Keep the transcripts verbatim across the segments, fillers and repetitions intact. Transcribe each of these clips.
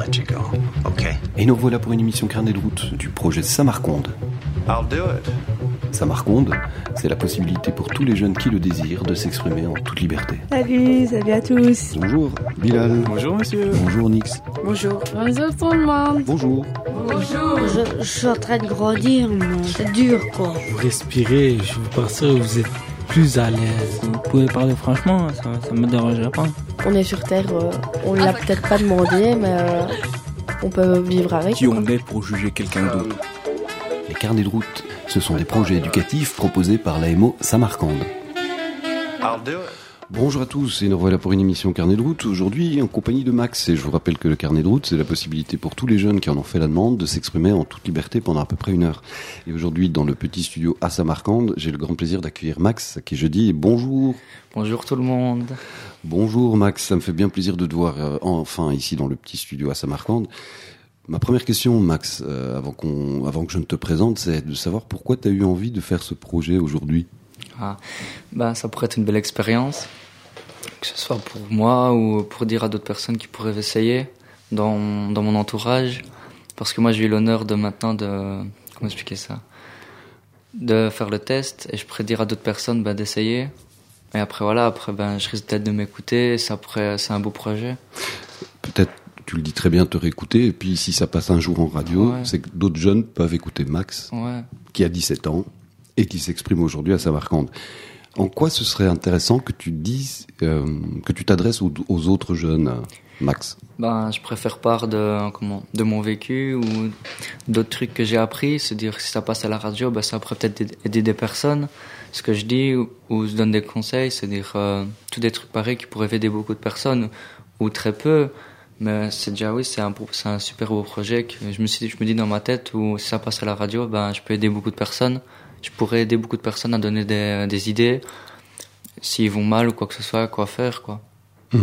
let you go, okay? Et nous voilà pour une émission Carnet de route du projet Samarconde. I'll do it. Samarconde, c'est la possibilité pour tous les jeunes qui le désirent de s'exprimer en toute liberté. Salut, salut à tous. Bonjour, Bilal. Bonjour monsieur. Bonjour, Nix. Bonjour. Bonjour tout le monde. Bonjour. Bonjour. Je, je suis en train de grandir, moi. C'est dur, quoi. Vous respirez, je pense que vous êtes plus à l'aise. Vous pouvez parler franchement, ça, ça me dérangerait pas. On est sur Terre, euh, on l'a peut-être pas demandé, mais euh, on peut vivre avec. Qui on est pour juger quelqu'un d'autre? Les carnets de route, ce sont des projets éducatifs proposés par l'A M O Samarcande. I'll do it. Bonjour à tous et nous revoilà pour une émission Carnet de route, aujourd'hui en compagnie de Max. Et je vous rappelle que le Carnet de route, c'est la possibilité pour tous les jeunes qui en ont fait la demande de s'exprimer en toute liberté pendant à peu près une heure. Et aujourd'hui, dans le petit studio à Samarcande, j'ai le grand plaisir d'accueillir Max, à qui je dis bonjour. Bonjour tout le monde. Bonjour Max, ça me fait bien plaisir de te voir euh, enfin ici dans le petit studio à Samarcande. Ma première question, Max, euh, avant, qu'on, avant que je ne te présente, c'est de savoir pourquoi tu as eu envie de faire ce projet aujourd'hui. Ah, ben, ça pourrait être une belle expérience, que ce soit pour moi ou pour dire à d'autres personnes qui pourraient essayer dans, dans mon entourage. Parce que moi, j'ai eu l'honneur de maintenant de... Comment expliquer ça? De faire le test et je pourrais dire à d'autres personnes ben, d'essayer. Et après, voilà, après, ben, je risque peut-être de m'écouter. Ça pourrait, c'est un beau projet. Peut-être, tu le dis très bien, te réécouter. Et puis, si ça passe un jour en radio, ouais. C'est que d'autres jeunes peuvent écouter Max, ouais. Qui a dix-sept ans et qui s'exprime aujourd'hui à Samarcande. En quoi ce serait intéressant que tu dises, euh, que tu t'adresses aux, aux autres jeunes, Max? Ben, je préfère part de, comment, de mon vécu ou d'autres trucs que j'ai appris. C'est-à-dire que si ça passe à la radio, ben, ça pourrait peut-être aider des personnes. Ce que je dis ou, ou je donne des conseils, c'est-à-dire euh, tous des trucs pareils qui pourraient aider beaucoup de personnes ou très peu. Mais c'est déjà, oui, c'est un, c'est un super beau projet que je me suis dit, je me dis dans ma tête où si ça passe à la radio, ben, je peux aider beaucoup de personnes. Je pourrais aider beaucoup de personnes à donner des, des idées, s'ils vont mal ou quoi que ce soit, quoi faire, quoi. Mmh.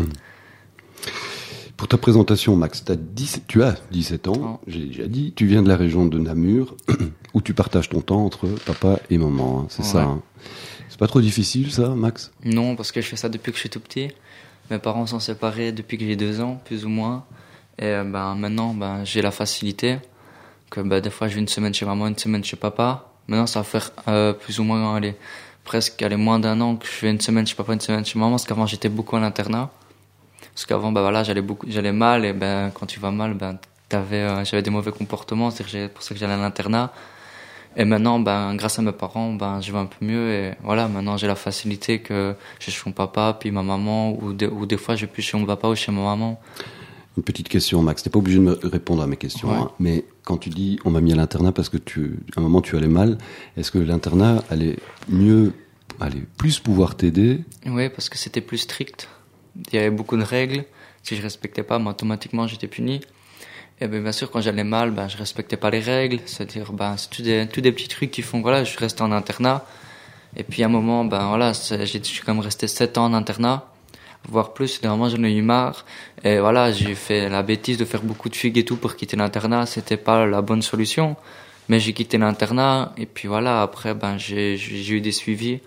Pour ta présentation, Max, t'as dix, tu as dix-sept ans, oh. J'ai déjà dit, tu viens de la région de Namur, où tu partages ton temps entre papa et maman, hein, c'est ouais. ça. Hein. C'est pas trop difficile, ça, Max? Non, parce que je fais ça depuis que je suis tout petit. Mes parents sont séparés depuis que j'ai deux ans, plus ou moins. Et ben, maintenant, ben, j'ai la facilité que ben, des fois, je vais une semaine chez maman, une semaine chez papa. Maintenant, ça va faire euh, plus ou moins allez, presque allez, moins d'un an que je fais une semaine chez papa, une semaine chez maman. Parce qu'avant, j'étais beaucoup à l'internat. Parce qu'avant, ben, voilà, j'allais, beaucoup, j'allais mal. Et ben, quand tu vas mal, ben, t'avais, euh, j'avais des mauvais comportements. C'est pour ça que j'allais à l'internat. Et maintenant, ben, grâce à mes parents, ben, je vais un peu mieux. Et voilà, maintenant, j'ai la facilité que je suis chez mon papa, puis ma maman. Ou, de, ou des fois, je suis plus chez mon papa ou chez ma maman. Une petite question, Max. T'es pas obligé de me répondre à mes questions, ouais. hein, mais quand tu dis on m'a mis à l'internat parce que tu, à un moment tu allais mal, est-ce que l'internat allait mieux, allait plus pouvoir t'aider? Oui, parce que c'était plus strict. Il y avait beaucoup de règles. Si je respectais pas, moi, automatiquement j'étais puni. Et ben, bien sûr, quand j'allais mal, ben, je respectais pas les règles. C'est-à-dire, ben, c'est tous des, tous des petits trucs qui font, voilà, je suis resté en internat. Et puis à un moment, ben voilà, j'ai, je suis quand même resté sept ans en internat. Voire plus, vraiment j'en ai eu marre. Et voilà, j'ai fait la bêtise de faire beaucoup de figues et tout pour quitter l'internat. C'était pas la bonne solution. Mais j'ai quitté l'internat. Et puis voilà, après, ben, j'ai, j'ai eu des suivis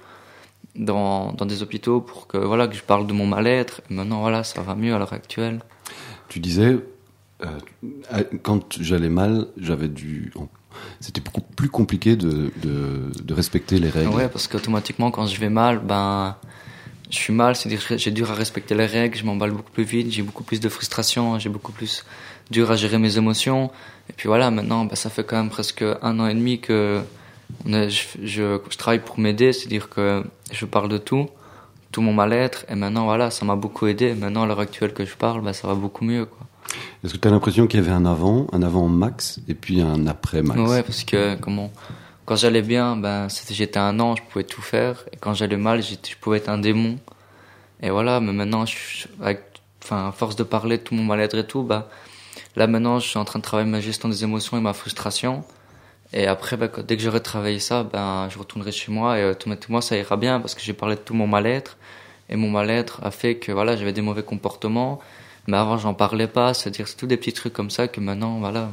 dans, dans des hôpitaux pour que, voilà, que je parle de mon mal-être. Et maintenant, voilà, ça va mieux à l'heure actuelle. Tu disais, euh, quand j'allais mal, j'avais dû, c'était beaucoup plus compliqué de, de, de respecter les règles. Ouais, parce qu'automatiquement, quand je vais mal, ben, je suis mal, c'est-à-dire que j'ai dur à respecter les règles, je m'emballe beaucoup plus vite, j'ai beaucoup plus de frustration, j'ai beaucoup plus dur à gérer mes émotions. Et puis voilà, maintenant, bah, ça fait quand même presque un an et demi que on est, je, je, je travaille pour m'aider, c'est-à-dire que je parle de tout, tout mon mal-être. Et maintenant, voilà, ça m'a beaucoup aidé. Maintenant, à l'heure actuelle que je parle, bah, ça va beaucoup mieux, quoi. Est-ce que tu as l'impression qu'il y avait un avant, un avant Max, et puis un après Max? Ouais, parce que comment... Quand j'allais bien, ben, c'était, j'étais un ange, je pouvais tout faire. Et quand j'allais mal, j'étais, je pouvais être un démon. Et voilà, mais maintenant, je, avec, enfin, à force de parler de tout mon mal-être et tout, bah, là maintenant, je suis en train de travailler ma gestion des émotions et ma frustration. Et après, ben, dès que j'aurai travaillé ça, ben, je retournerai chez moi et automatiquement, ça ira bien parce que j'ai parlé de tout mon mal-être. Et mon mal-être a fait que, voilà, j'avais des mauvais comportements. Mais avant, j'en parlais pas. C'est-à-dire, c'est tous des petits trucs comme ça que maintenant, voilà.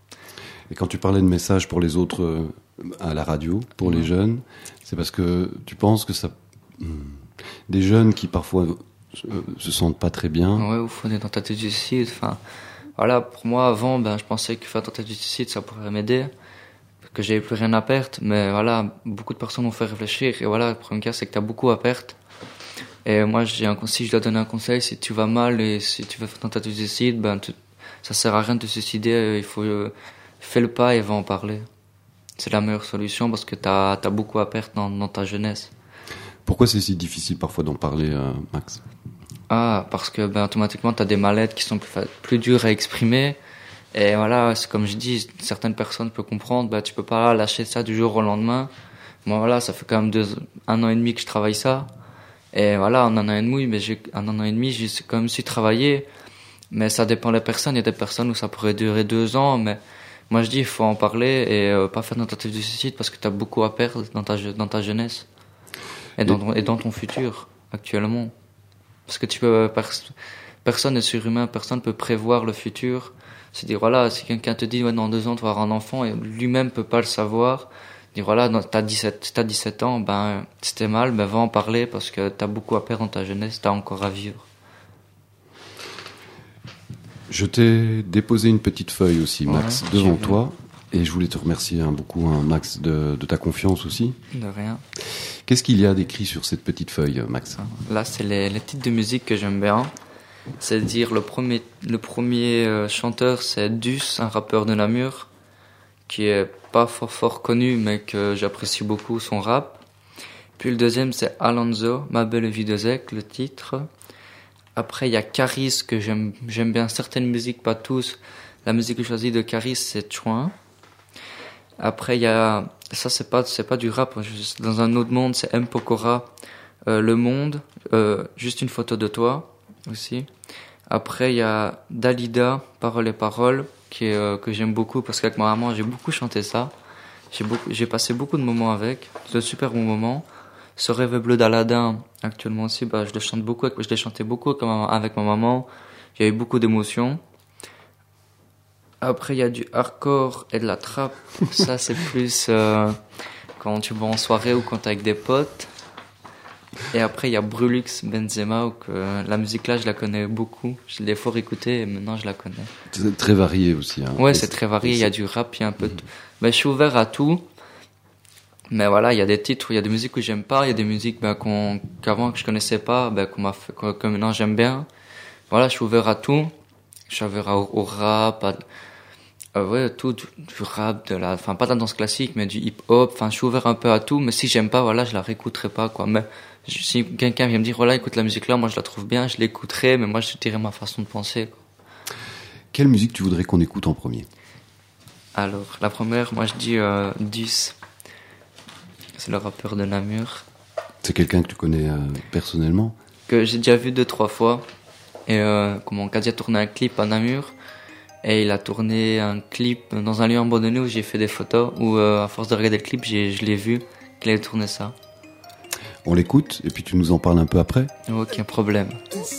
Et quand tu parlais de messages pour les autres euh, à la radio, pour mmh. les jeunes, c'est parce que tu penses que ça... Hmm, des jeunes qui parfois euh, se sentent pas très bien... Ouais, ou font des tentatives de suicide, enfin... voilà, pour moi, avant, ben, je pensais que faire une tentative de suicide, ça pourrait m'aider, que j'avais plus rien à perdre, mais voilà, beaucoup de personnes m'ont fait réfléchir, et voilà, le premier cas, c'est que t'as beaucoup à perdre. Et moi, j'ai un, si je dois donner un conseil, si tu vas mal et si tu veux faire une tentative de suicide, ben, tu, ça sert à rien de te suicider, il faut, euh, fais le pas et va en parler. C'est la meilleure solution parce que t'as, t'as beaucoup à perdre dans, dans ta jeunesse. Pourquoi c'est si difficile parfois d'en parler, euh, Max? Ah, parce que ben, automatiquement, tu as des mal-être qui sont plus, plus dures à exprimer. Et voilà, c'est comme je dis, certaines personnes peuvent comprendre, ben, tu peux pas lâcher ça du jour au lendemain. Moi, voilà, ça fait quand même deux, un an et demi que je travaille ça. Et voilà, en un an et demi, mais j'ai, en un an et demi, j'ai quand même su travailler. Mais ça dépend des personnes. Il y a des personnes où ça pourrait durer deux ans. Mais moi, je dis, il faut en parler et euh, pas faire une tentative de suicide parce que tu as beaucoup à perdre dans ta, dans ta jeunesse. Et dans, ton, et dans ton futur, actuellement. Parce que tu peux, pers- personne n'est surhumain, personne ne peut prévoir le futur. C'est dire, voilà, si quelqu'un te dit, ouais, dans deux ans, tu vas avoir un enfant, et lui-même peut pas le savoir. Dire, voilà, t'as dix-sept, t'as dix-sept ans, ben, c'était mal, ben, va en parler parce que t'as beaucoup à perdre dans ta jeunesse, t'as encore à vivre. Je t'ai déposé une petite feuille aussi, Max, ouais, devant toi. Et je voulais te remercier hein, beaucoup, hein, Max, de, de ta confiance aussi. De rien. Qu'est-ce qu'il y a d'écrit sur cette petite feuille, Max? Là, c'est les, les titres de musique que j'aime bien. C'est-à-dire, le premier, le premier euh, chanteur, c'est Dus, un rappeur de Namur, qui est pas fort fort connu, mais que j'apprécie beaucoup son rap. Puis le deuxième, c'est Alonso, Ma belle vie de Zek, le titre. Après, il y a Caris, que j'aime, j'aime bien certaines musiques, pas tous. La musique que je choisis de Caris, c'est Chouin. Après, il y a, ça c'est pas, c'est pas du rap, juste dans un autre monde, c'est M. Pokora, euh, Le Monde, euh, juste une photo de toi, aussi. Après, il y a Dalida, Paroles et Paroles, qui est, euh, que j'aime beaucoup parce qu'avec ma maman, j'ai beaucoup chanté ça. J'ai beaucoup, j'ai passé beaucoup de moments avec, de super bons moments. Ce rêve bleu d'Aladin, actuellement aussi, bah, je le chante beaucoup, avec, je l'ai chanté beaucoup avec ma, avec ma maman. Il y a eu beaucoup d'émotions. Après, il y a du hardcore et de la trap. Ça, c'est plus euh, quand tu vas en soirée ou quand t'es avec des potes. Et après, il y a Brulux, Benzema, où que, la musique là, je la connais beaucoup. Je l'ai fort écoutée et maintenant, je la connais. C'est très varié aussi. Hein. Ouais, c'est très varié. Il y a du rap, il y a un peu de tout. Ben, je suis ouvert à tout. Mais voilà, il y a des titres, il y a des musiques que j'aime pas, il y a des musiques ben, qu'on, qu'avant que je connaissais pas, ben, qu'on m'a fait, que, que maintenant j'aime bien. Voilà, je suis ouvert à tout. Je suis ouvert au, au rap, à, euh, ouais, tout, du, du rap, de la, enfin, pas de la danse classique, mais du hip-hop. Enfin, je suis ouvert un peu à tout, mais si j'aime pas, voilà, je la réécouterai pas, quoi. Mais je, si quelqu'un vient me dire, voilà, écoute la musique là, moi je la trouve bien, je l'écouterai, mais moi je dirais ma façon de penser, quoi. Quelle musique tu voudrais qu'on écoute en premier? Alors, la première, moi je dis euh, Dus. C'est le rappeur de Namur. C'est quelqu'un que tu connais euh, personnellement? Que j'ai déjà vu deux, trois fois. Et euh, comment, Kadia a tourné un clip à Namur. Et il a tourné un clip dans un lieu abandonné où j'ai fait des photos. Où euh, à force de regarder le clip, j'ai, je l'ai vu qu'il avait tourné ça. On l'écoute et puis tu nous en parles un peu après? Aucun problème.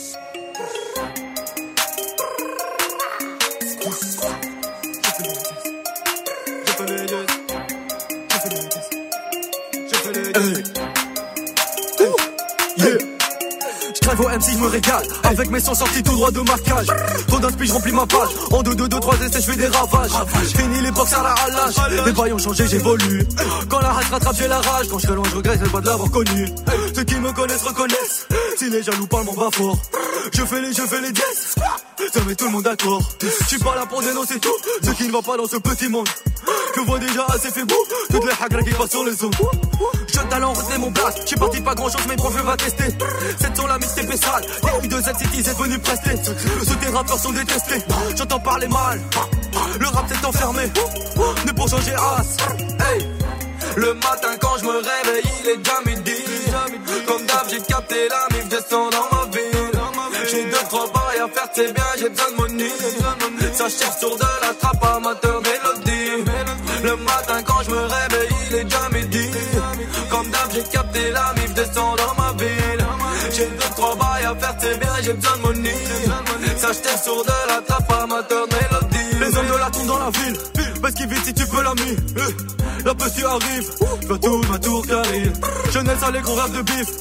Au M C je me régale, avec mes sons sortis tout droit de ma cage. Trop d'inspi je remplis ma page, en deux, deux, deux, trois essais je fais des ravages. Fini l'époque ça la halage, les bails ont changé j'évolue. Quand la rage rattrape j'ai la rage, quand je fais loin je regrette c'est pas de l'avoir connu. Ceux qui me connaissent reconnaissent, si les jaloux parlent mon bas fort. Je fais les, je fais les dièses, ça met tout le monde d'accord. Je suis pas là pour dénoncer tout, ce qui ne va pas dans ce petit monde. Que vois déjà assez fait beau, toutes les hagras qui passent sur les ondes. Jeune talent, retenez mon blast, j'suis parti pas grand chose mais profs va tester. Cette son la mixtape est sale, les U de Z City c'est venu prester. Ceux des rappeurs sont détestés, j'entends parler mal. Le rap s'est enfermé, ne pour changer as. Hey. Le matin quand je me réveille il est déjà midi. Comme d'hab j'ai capté la mif, descend dans ma ville. J'ai deux trois bails à faire c'est bien, j'ai besoin de money. Ça cherche sur de la trappe amateur mélodie. Le matin quand je me réveille il est déjà midi. Comme d'hab j'ai capté la mif, descend dans ma ville. J'ai deux trois bails à faire c'est bien, j'ai besoin de money. Ça cherche sur de la trappe amateur mélodie. Les hommes de la tombe dans la ville, parce qu'il vite si tu peux l'ami. La petite arrive, je vois tout ma tour qui arrive. Jeunesse à les gros rêves de bif.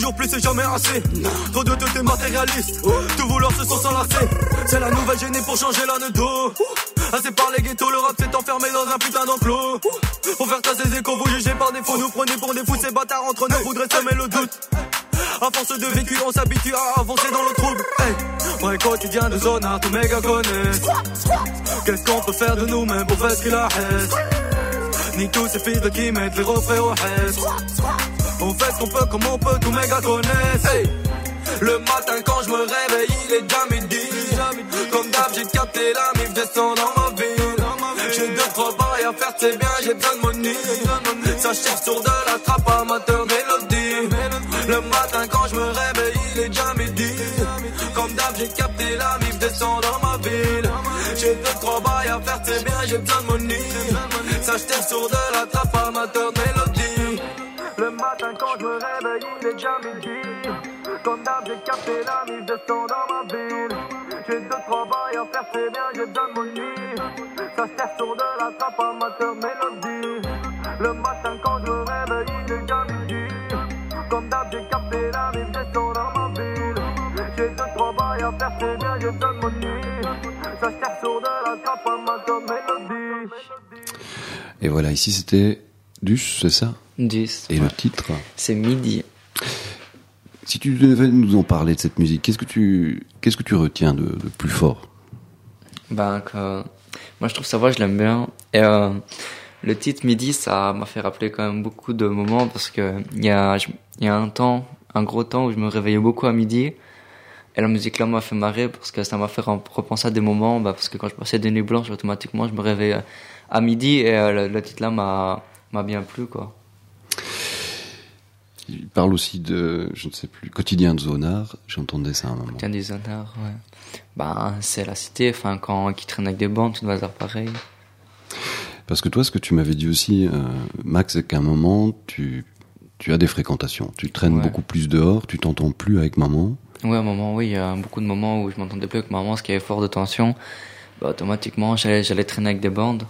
Toujours plus, c'est jamais assez. Trop de tout est matérialiste. Tout vouloir se sent s'enlacer. C'est la nouvelle génie pour changer la dos. Assez par les ghettos, le rap s'est enfermé dans un putain d'enclos. Pour faire tasser ses échos, vous jugez par défaut. Nous prenez pour des fous, ces bâtards entre nous voudraient semer le doute. À force de vécu, on s'habitue à avancer dans le trouble. Hey, moi, quotidien de zone, tous mes gars connaissent. Qu'est-ce qu'on peut faire de nous-mêmes pour faire ce qu'il a reste? Ni tous ces fils de qui mettent les refrains au reste. On fait ce qu'on peut comme on peut, tous mes gars connaissent. Hey, le matin quand je me réveille, il est déjà midi. Comme d'hab, j'ai capté la mif, descend dans ma ville. J'ai deux, trois bails à faire, c'est bien, j'ai besoin de money. Ça cherche sur de la trappe amateur mélodie. Le matin quand je me réveille, il est déjà midi. Comme d'hab, j'ai capté la mif, descend dans ma ville. J'ai deux, trois bails à faire, c'est bien, j'ai besoin de money. Ça cherche sur de la trappe amateur mélodie. Le matin quand je me réveille, il est déjà midi. Comme d'hab, j'ai capté la mif, descend dans ma ville. J'ai deux, trois bails à faire, c'est bien, j'ai besoin de money. Ça cherche sur de la trappe amateur mélodie. Le matin quand je me réveille, il est déjà midi. Comme d'hab, j'ai capté la mif, descend dans ma ville. J'ai deux, trois bails à faire, c'est bien, j'ai besoin de money. Ça cherche sur de la trappe amateur mélodie. Et voilà, ici c'était Dus, c'est ça? Dus. Et ouais. le titre? C'est Midi. Si tu devais nous en parler de cette musique, qu'est-ce que tu, qu'est-ce que tu retiens de, de plus fort? Ben, que, moi je trouve sa voix, je l'aime bien. Et euh, le titre Midi, ça m'a fait rappeler quand même beaucoup de moments parce que il y a, il y a un temps, un gros temps où je me réveillais beaucoup à midi. Et la musique là m'a fait marrer parce que ça m'a fait repenser à des moments, bah, parce que quand je passais des nuits blanches, automatiquement je me réveillais à midi et euh, le, le titre là m'a, m'a bien plu, quoi. Il parle aussi de, je ne sais plus, Quotidien de Zonard, j'entendais ça à un moment. Quotidien des Zonard, ouais. Ben, c'est la cité, enfin, quand, qui traîne avec des bandes, tout le bazar pareil. Parce que toi, ce que tu m'avais dit aussi, euh, Max, c'est qu'à un moment, tu, tu as des fréquentations. Tu traînes Ouais. beaucoup plus dehors, tu t'entends plus avec maman. Ouais, à un moment, oui, il y a beaucoup de moments où je m'entendais plus avec maman, ce qui avait fort de tension. Bah, automatiquement, j'allais, j'allais traîner avec des bandes.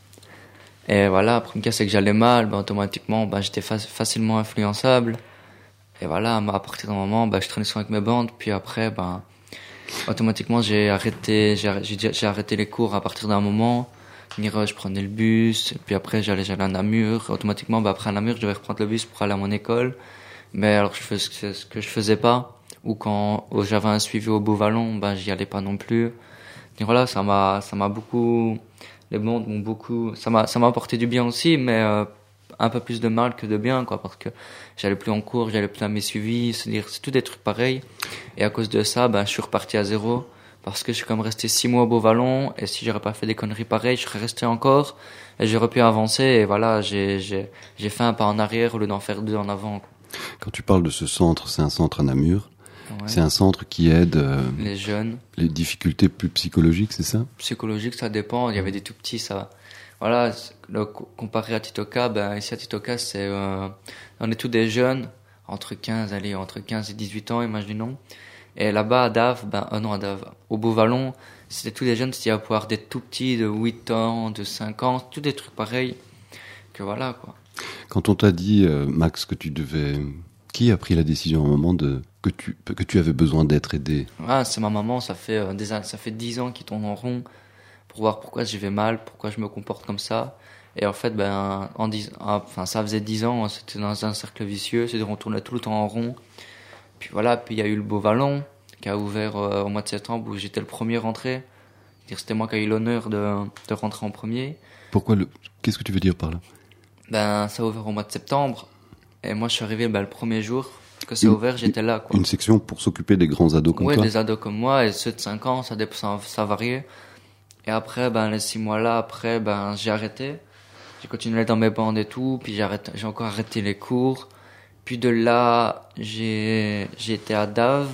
Et voilà, après, le cas, c'est que j'allais mal, bah, automatiquement, bah, j'étais fa- facilement influençable. Et voilà, à partir d'un moment, bah, je traînais souvent avec mes bandes, puis après, bah, automatiquement, j'ai arrêté, j'ai, j'ai, j'ai arrêté les cours à partir d'un moment. Venir, je prenais le bus, et puis après, j'allais, j'allais à Namur. Automatiquement, bah, après à Namur, je devais reprendre le bus pour aller à mon école. Mais alors, je faisais ce que je faisais pas. Ou quand oh, j'avais un suivi au Beau-Vallon, bah, j'y allais pas non plus. Et voilà, ça m'a, ça m'a beaucoup, les bandes m'ont beaucoup, ça m'a, ça m'a apporté du bien aussi, mais, euh, un peu plus de mal que de bien, quoi, parce que j'allais plus en cours, j'allais plus à mes suivis, c'est-à-dire, c'est tout des trucs pareils. Et à cause de ça, ben, je suis reparti à zéro, parce que je suis quand même resté six mois au Beau-Vallon, et si j'aurais pas fait des conneries pareilles, je serais resté encore, et j'aurais pu avancer, et voilà, j'ai, j'ai, j'ai fait un pas en arrière au lieu d'en faire deux en avant, quoi. Quand tu parles de ce centre, c'est un centre à Namur. Ouais. C'est un centre qui aide euh, Les jeunes. les difficultés plus psychologiques, c'est ça? Psychologique, ça dépend. Il y avait des tout petits, ça. Voilà, le, comparé à Titoka, ben ici à Titoka, c'est, euh, on est tous des jeunes, entre quinze, allez, entre quinze et dix-huit ans, imaginons. Et là-bas, à Dave, ben, euh, non, à Dave, au Beau-Vallon, c'était tous des jeunes, c'est à pouvoir des tout petits de huit ans, de cinq ans, tous des trucs pareils. Que voilà, quoi. Quand on t'a dit, euh, Max, que tu devais, qui a pris la décision à un moment de, que tu, que tu avais besoin d'être aidé? Ah, c'est ma maman, ça fait, euh, des, ça fait dix ans qu'il tourne en rond pour voir pourquoi j'y vais mal, pourquoi je me comporte comme ça. Et en fait, ben, en dix, enfin, ça faisait dix ans, c'était dans un cercle vicieux, c'est-à-dire on tournait tout le temps en rond. Puis voilà, puis il y a eu le Beau-Vallon, qui a ouvert euh, au mois de septembre, où j'étais le premier rentré. C'est-à-dire, c'était moi qui ai eu l'honneur de, de rentrer en premier. Pourquoi le, qu'est-ce que tu veux dire par là? Ben, ça a ouvert au mois de septembre. Et moi, je suis arrivé, ben, le premier jour que c'est ouvert, j'étais là, quoi. Une section pour s'occuper des grands ados comme ouais, toi? Ouais, des ados comme moi, et ceux de cinq ans, ça, ça, ça variait. Et après, ben, les six mois là, après, ben, j'ai arrêté. J'ai continué dans mes bandes et tout, puis j'ai arrêté, j'ai encore arrêté les cours. Puis de là, j'ai, j'ai été à Dave.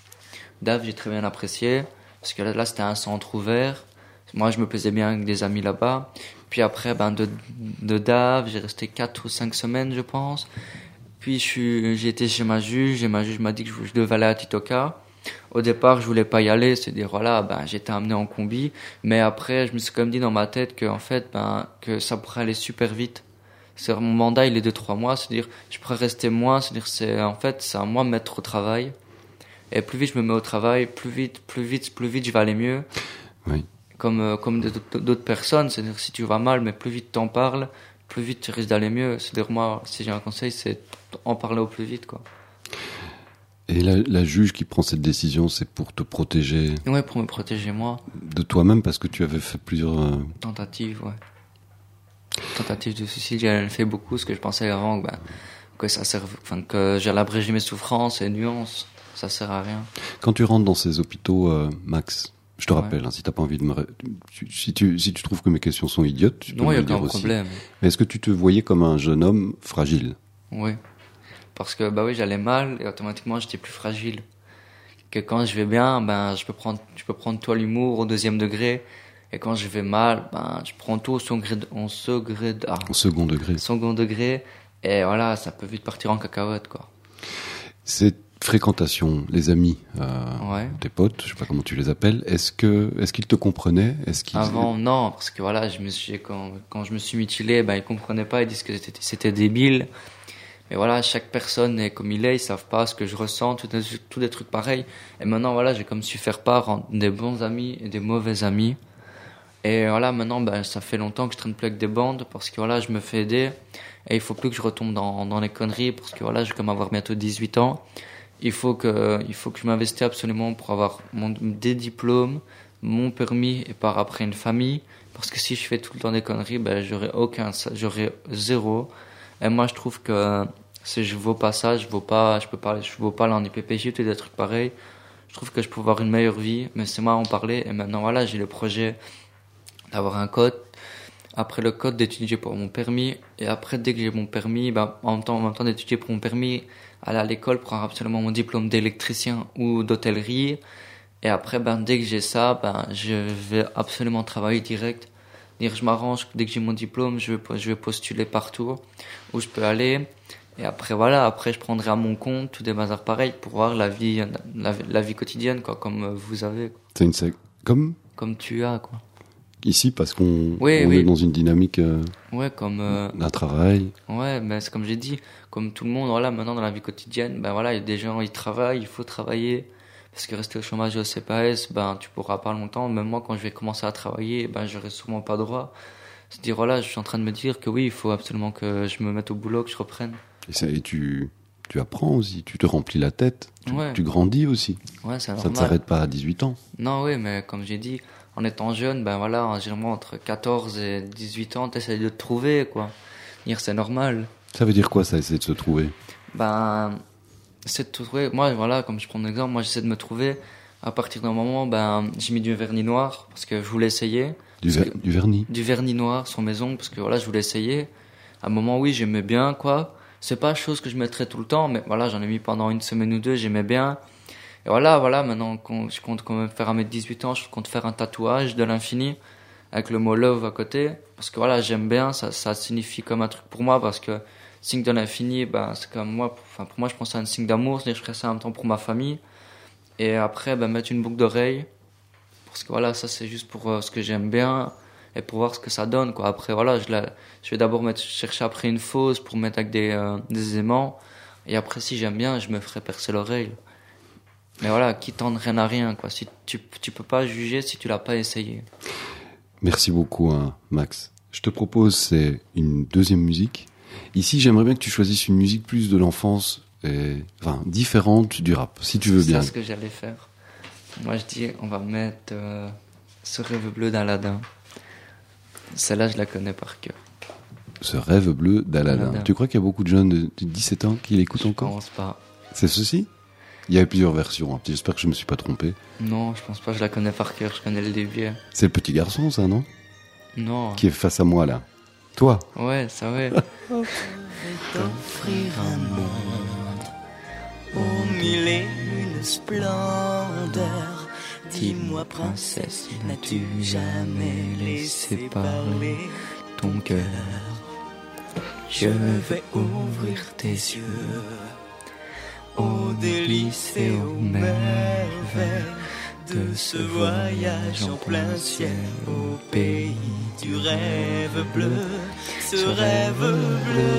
Dave, j'ai très bien apprécié, parce que là, là, c'était un centre ouvert. Moi, je me plaisais bien avec des amis là-bas. Puis après, ben, de, de Dave, j'ai resté quatre ou cinq semaines, je pense. Puis je suis, j'ai été chez ma juge, et ma juge m'a dit que je, je devais aller à Titoka. Au départ, je voulais pas y aller, c'est-à-dire, voilà, ben, j'étais amené en combi. Mais après, je me suis quand même dit dans ma tête que, en fait, ben, que ça pourrait aller super vite. c'est mon mandat, il est de trois mois, c'est-à-dire, je pourrais rester moins, c'est-à-dire, c'est, en fait, c'est à moi de mettre au travail. Et plus vite je me mets au travail, plus vite, plus vite, plus vite je vais aller mieux. Oui. Comme, euh, comme d'autres, d'autres personnes, c'est-à-dire, si tu vas mal, mais plus vite t'en parles, plus vite tu risques d'aller mieux. C'est-à-dire, moi, si j'ai un conseil, c'est en parler au plus vite, quoi. Et la, la juge qui prend cette décision, c'est pour te protéger. Ouais, pour me protéger moi. De toi-même, parce que tu avais fait plusieurs euh... tentatives, ouais. Tentatives de suicide, j'en ai fait beaucoup, parce que je pensais avant que, ben, que ça serve, enfin, que j'allais abréger mes souffrances et nuances. Ça sert à rien. Quand tu rentres dans ces hôpitaux, euh, Max, je te ouais. rappelle, hein, si t'as pas envie de me, tu, si tu si tu trouves que mes questions sont idiotes, tu peux non, me y a le dire aucun aussi. problème. Mais est-ce que tu te voyais comme un jeune homme fragile? Oui. Parce que, bah oui, j'allais mal et automatiquement j'étais plus fragile. Que quand je vais bien, ben, je peux prendre, tu peux prendre toi l'humour au deuxième degré. Et quand je vais mal, ben, je prends tout au second degré, en second, ah, en second degré. Second degré. Et voilà, ça peut vite partir en cacahuète, quoi. Cette fréquentation, les amis, euh, ouais. tes potes, je sais pas comment tu les appelles, est-ce que, est-ce qu'ils te comprenaient? Est-ce qu'ils... Avant, non, parce que voilà, je me suis, quand, quand je me suis mutilé, ben, ils comprenaient pas, ils disent que c'était, c'était débile. Mais voilà, chaque personne est comme il est, ils savent pas ce que je ressens, tout des, tout des trucs pareils. Et maintenant, voilà, j'ai comme su faire part entre des bons amis et des mauvais amis. Et voilà, maintenant, ben, ça fait longtemps que je traîne plus avec des bandes, parce que voilà, je me fais aider. Et il faut plus que je retombe dans, dans les conneries, parce que voilà, je vais comme avoir bientôt dix-huit ans. Il faut que, il faut que je m'investisse absolument pour avoir mon, des diplômes, mon permis et par après une famille. Parce que si je fais tout le temps des conneries, ben, j'aurai aucun, j'aurai zéro. Et moi, je trouve que si je vaux pas ça, je vaux pas, je peux pas, je vaux pas l'N I P P J, ou des trucs pareils. Je trouve que je peux avoir une meilleure vie, mais c'est moi à en parler. Et maintenant, voilà, j'ai le projet d'avoir un code. Après le code, d'étudier pour mon permis. Et après, dès que j'ai mon permis, ben, en même temps, en même temps d'étudier pour mon permis, aller à l'école, prendre absolument mon diplôme d'électricien ou d'hôtellerie. Et après, ben, dès que j'ai ça, ben, je vais absolument travailler direct. Dire, je m'arrange, dès que j'ai mon diplôme, je vais, je vais postuler partout où je peux aller. Et après, voilà, après, je prendrai à mon compte tous des bazars pareils pour voir la vie, la, la vie quotidienne, quoi, comme vous avez. Quoi. C'est une sec... comme? Comme tu as, quoi. Ici, parce qu'on oui, on oui. est dans une dynamique euh, ouais, comme, euh, d'un travail. Ouais, mais c'est comme j'ai dit, comme tout le monde, voilà, maintenant dans la vie quotidienne, ben voilà, il y a des gens, ils travaillent, il faut travailler. Parce que rester au chômage et au C P A S, ben, tu pourras pas longtemps. Même moi, quand je vais commencer à travailler, ben, j'aurai sûrement pas droit. C'est-à-dire, voilà, je suis en train de me dire que oui, il faut absolument que je me mette au boulot, que je reprenne. Et, ça, et tu, tu apprends aussi, tu te remplis la tête, tu, ouais. tu grandis aussi. Ouais, c'est normal. Ça ne s'arrête pas à dix-huit ans. Non, oui, mais comme j'ai dit, en étant jeune, ben voilà, généralement entre quatorze et dix-huit ans, t'essayes de te trouver, quoi. Dire, c'est normal. Ça veut dire quoi, ça, essayer de se trouver? Ben, c'est de trouver. Moi, voilà, comme je prends un exemple, moi, j'essaie de me trouver. À partir d'un moment, ben, j'ai mis du vernis noir, parce que je voulais essayer. Du, ver- que, du vernis? Du vernis noir sur mes ongles, parce que voilà, je voulais essayer. À un moment, oui, j'aimais bien, quoi. C'est pas chose que je mettrais tout le temps, mais voilà, j'en ai mis pendant une semaine ou deux, j'aimais bien. Et voilà, voilà, maintenant, je compte quand même faire à mes dix-huit ans, je compte faire un tatouage de l'infini, avec le mot love à côté. Parce que voilà, j'aime bien, ça, ça signifie comme un truc pour moi, parce que signe de l'infini, ben, c'est comme moi, pour, enfin, pour moi, je pense à un signe d'amour, c'est-à-dire que je ferais ça en même temps pour ma famille. Et après, ben, mettre une boucle d'oreille, parce que voilà, ça, c'est juste pour euh, ce que j'aime bien, et pour voir ce que ça donne, quoi. Après, voilà, je, la, je vais d'abord mettre, chercher après une fausse pour mettre avec des, euh, des aimants, et après, si j'aime bien, je me ferai percer l'oreille. Mais voilà, qui tente rien à rien, quoi. Si tu, tu peux pas juger si tu l'as pas essayé. Merci beaucoup, hein, Max. Je te propose, c'est une deuxième musique. Ici, j'aimerais bien que tu choisisses une musique plus de l'enfance, et, enfin, différente du rap, si tu veux c'est bien. C'est ce que j'allais faire. Moi, je dis, on va mettre euh, Ce rêve bleu d'Aladin. Celle-là, je la connais par cœur. Ce rêve bleu d'Aladin. Aladin. Tu crois qu'il y a beaucoup de jeunes de dix-sept ans qui l'écoutent je encore? Je pense pas. C'est ceci? Il y a plusieurs versions, hein. J'espère que je me suis pas trompé. Non, je pense pas, je la connais par cœur, je connais le début. C'est le petit garçon, ça, non? Non. Qui est face à moi, là. Toi? Ouais, ça ouais. T'offrir un monde aux mille et une splendeurs. Dis-moi, princesse, n'as-tu jamais laissé parler ton cœur? Je vais ouvrir tes yeux aux délices et aux merveilles de ce voyage en plein ciel au pays du rêve bleu, ce rêve bleu.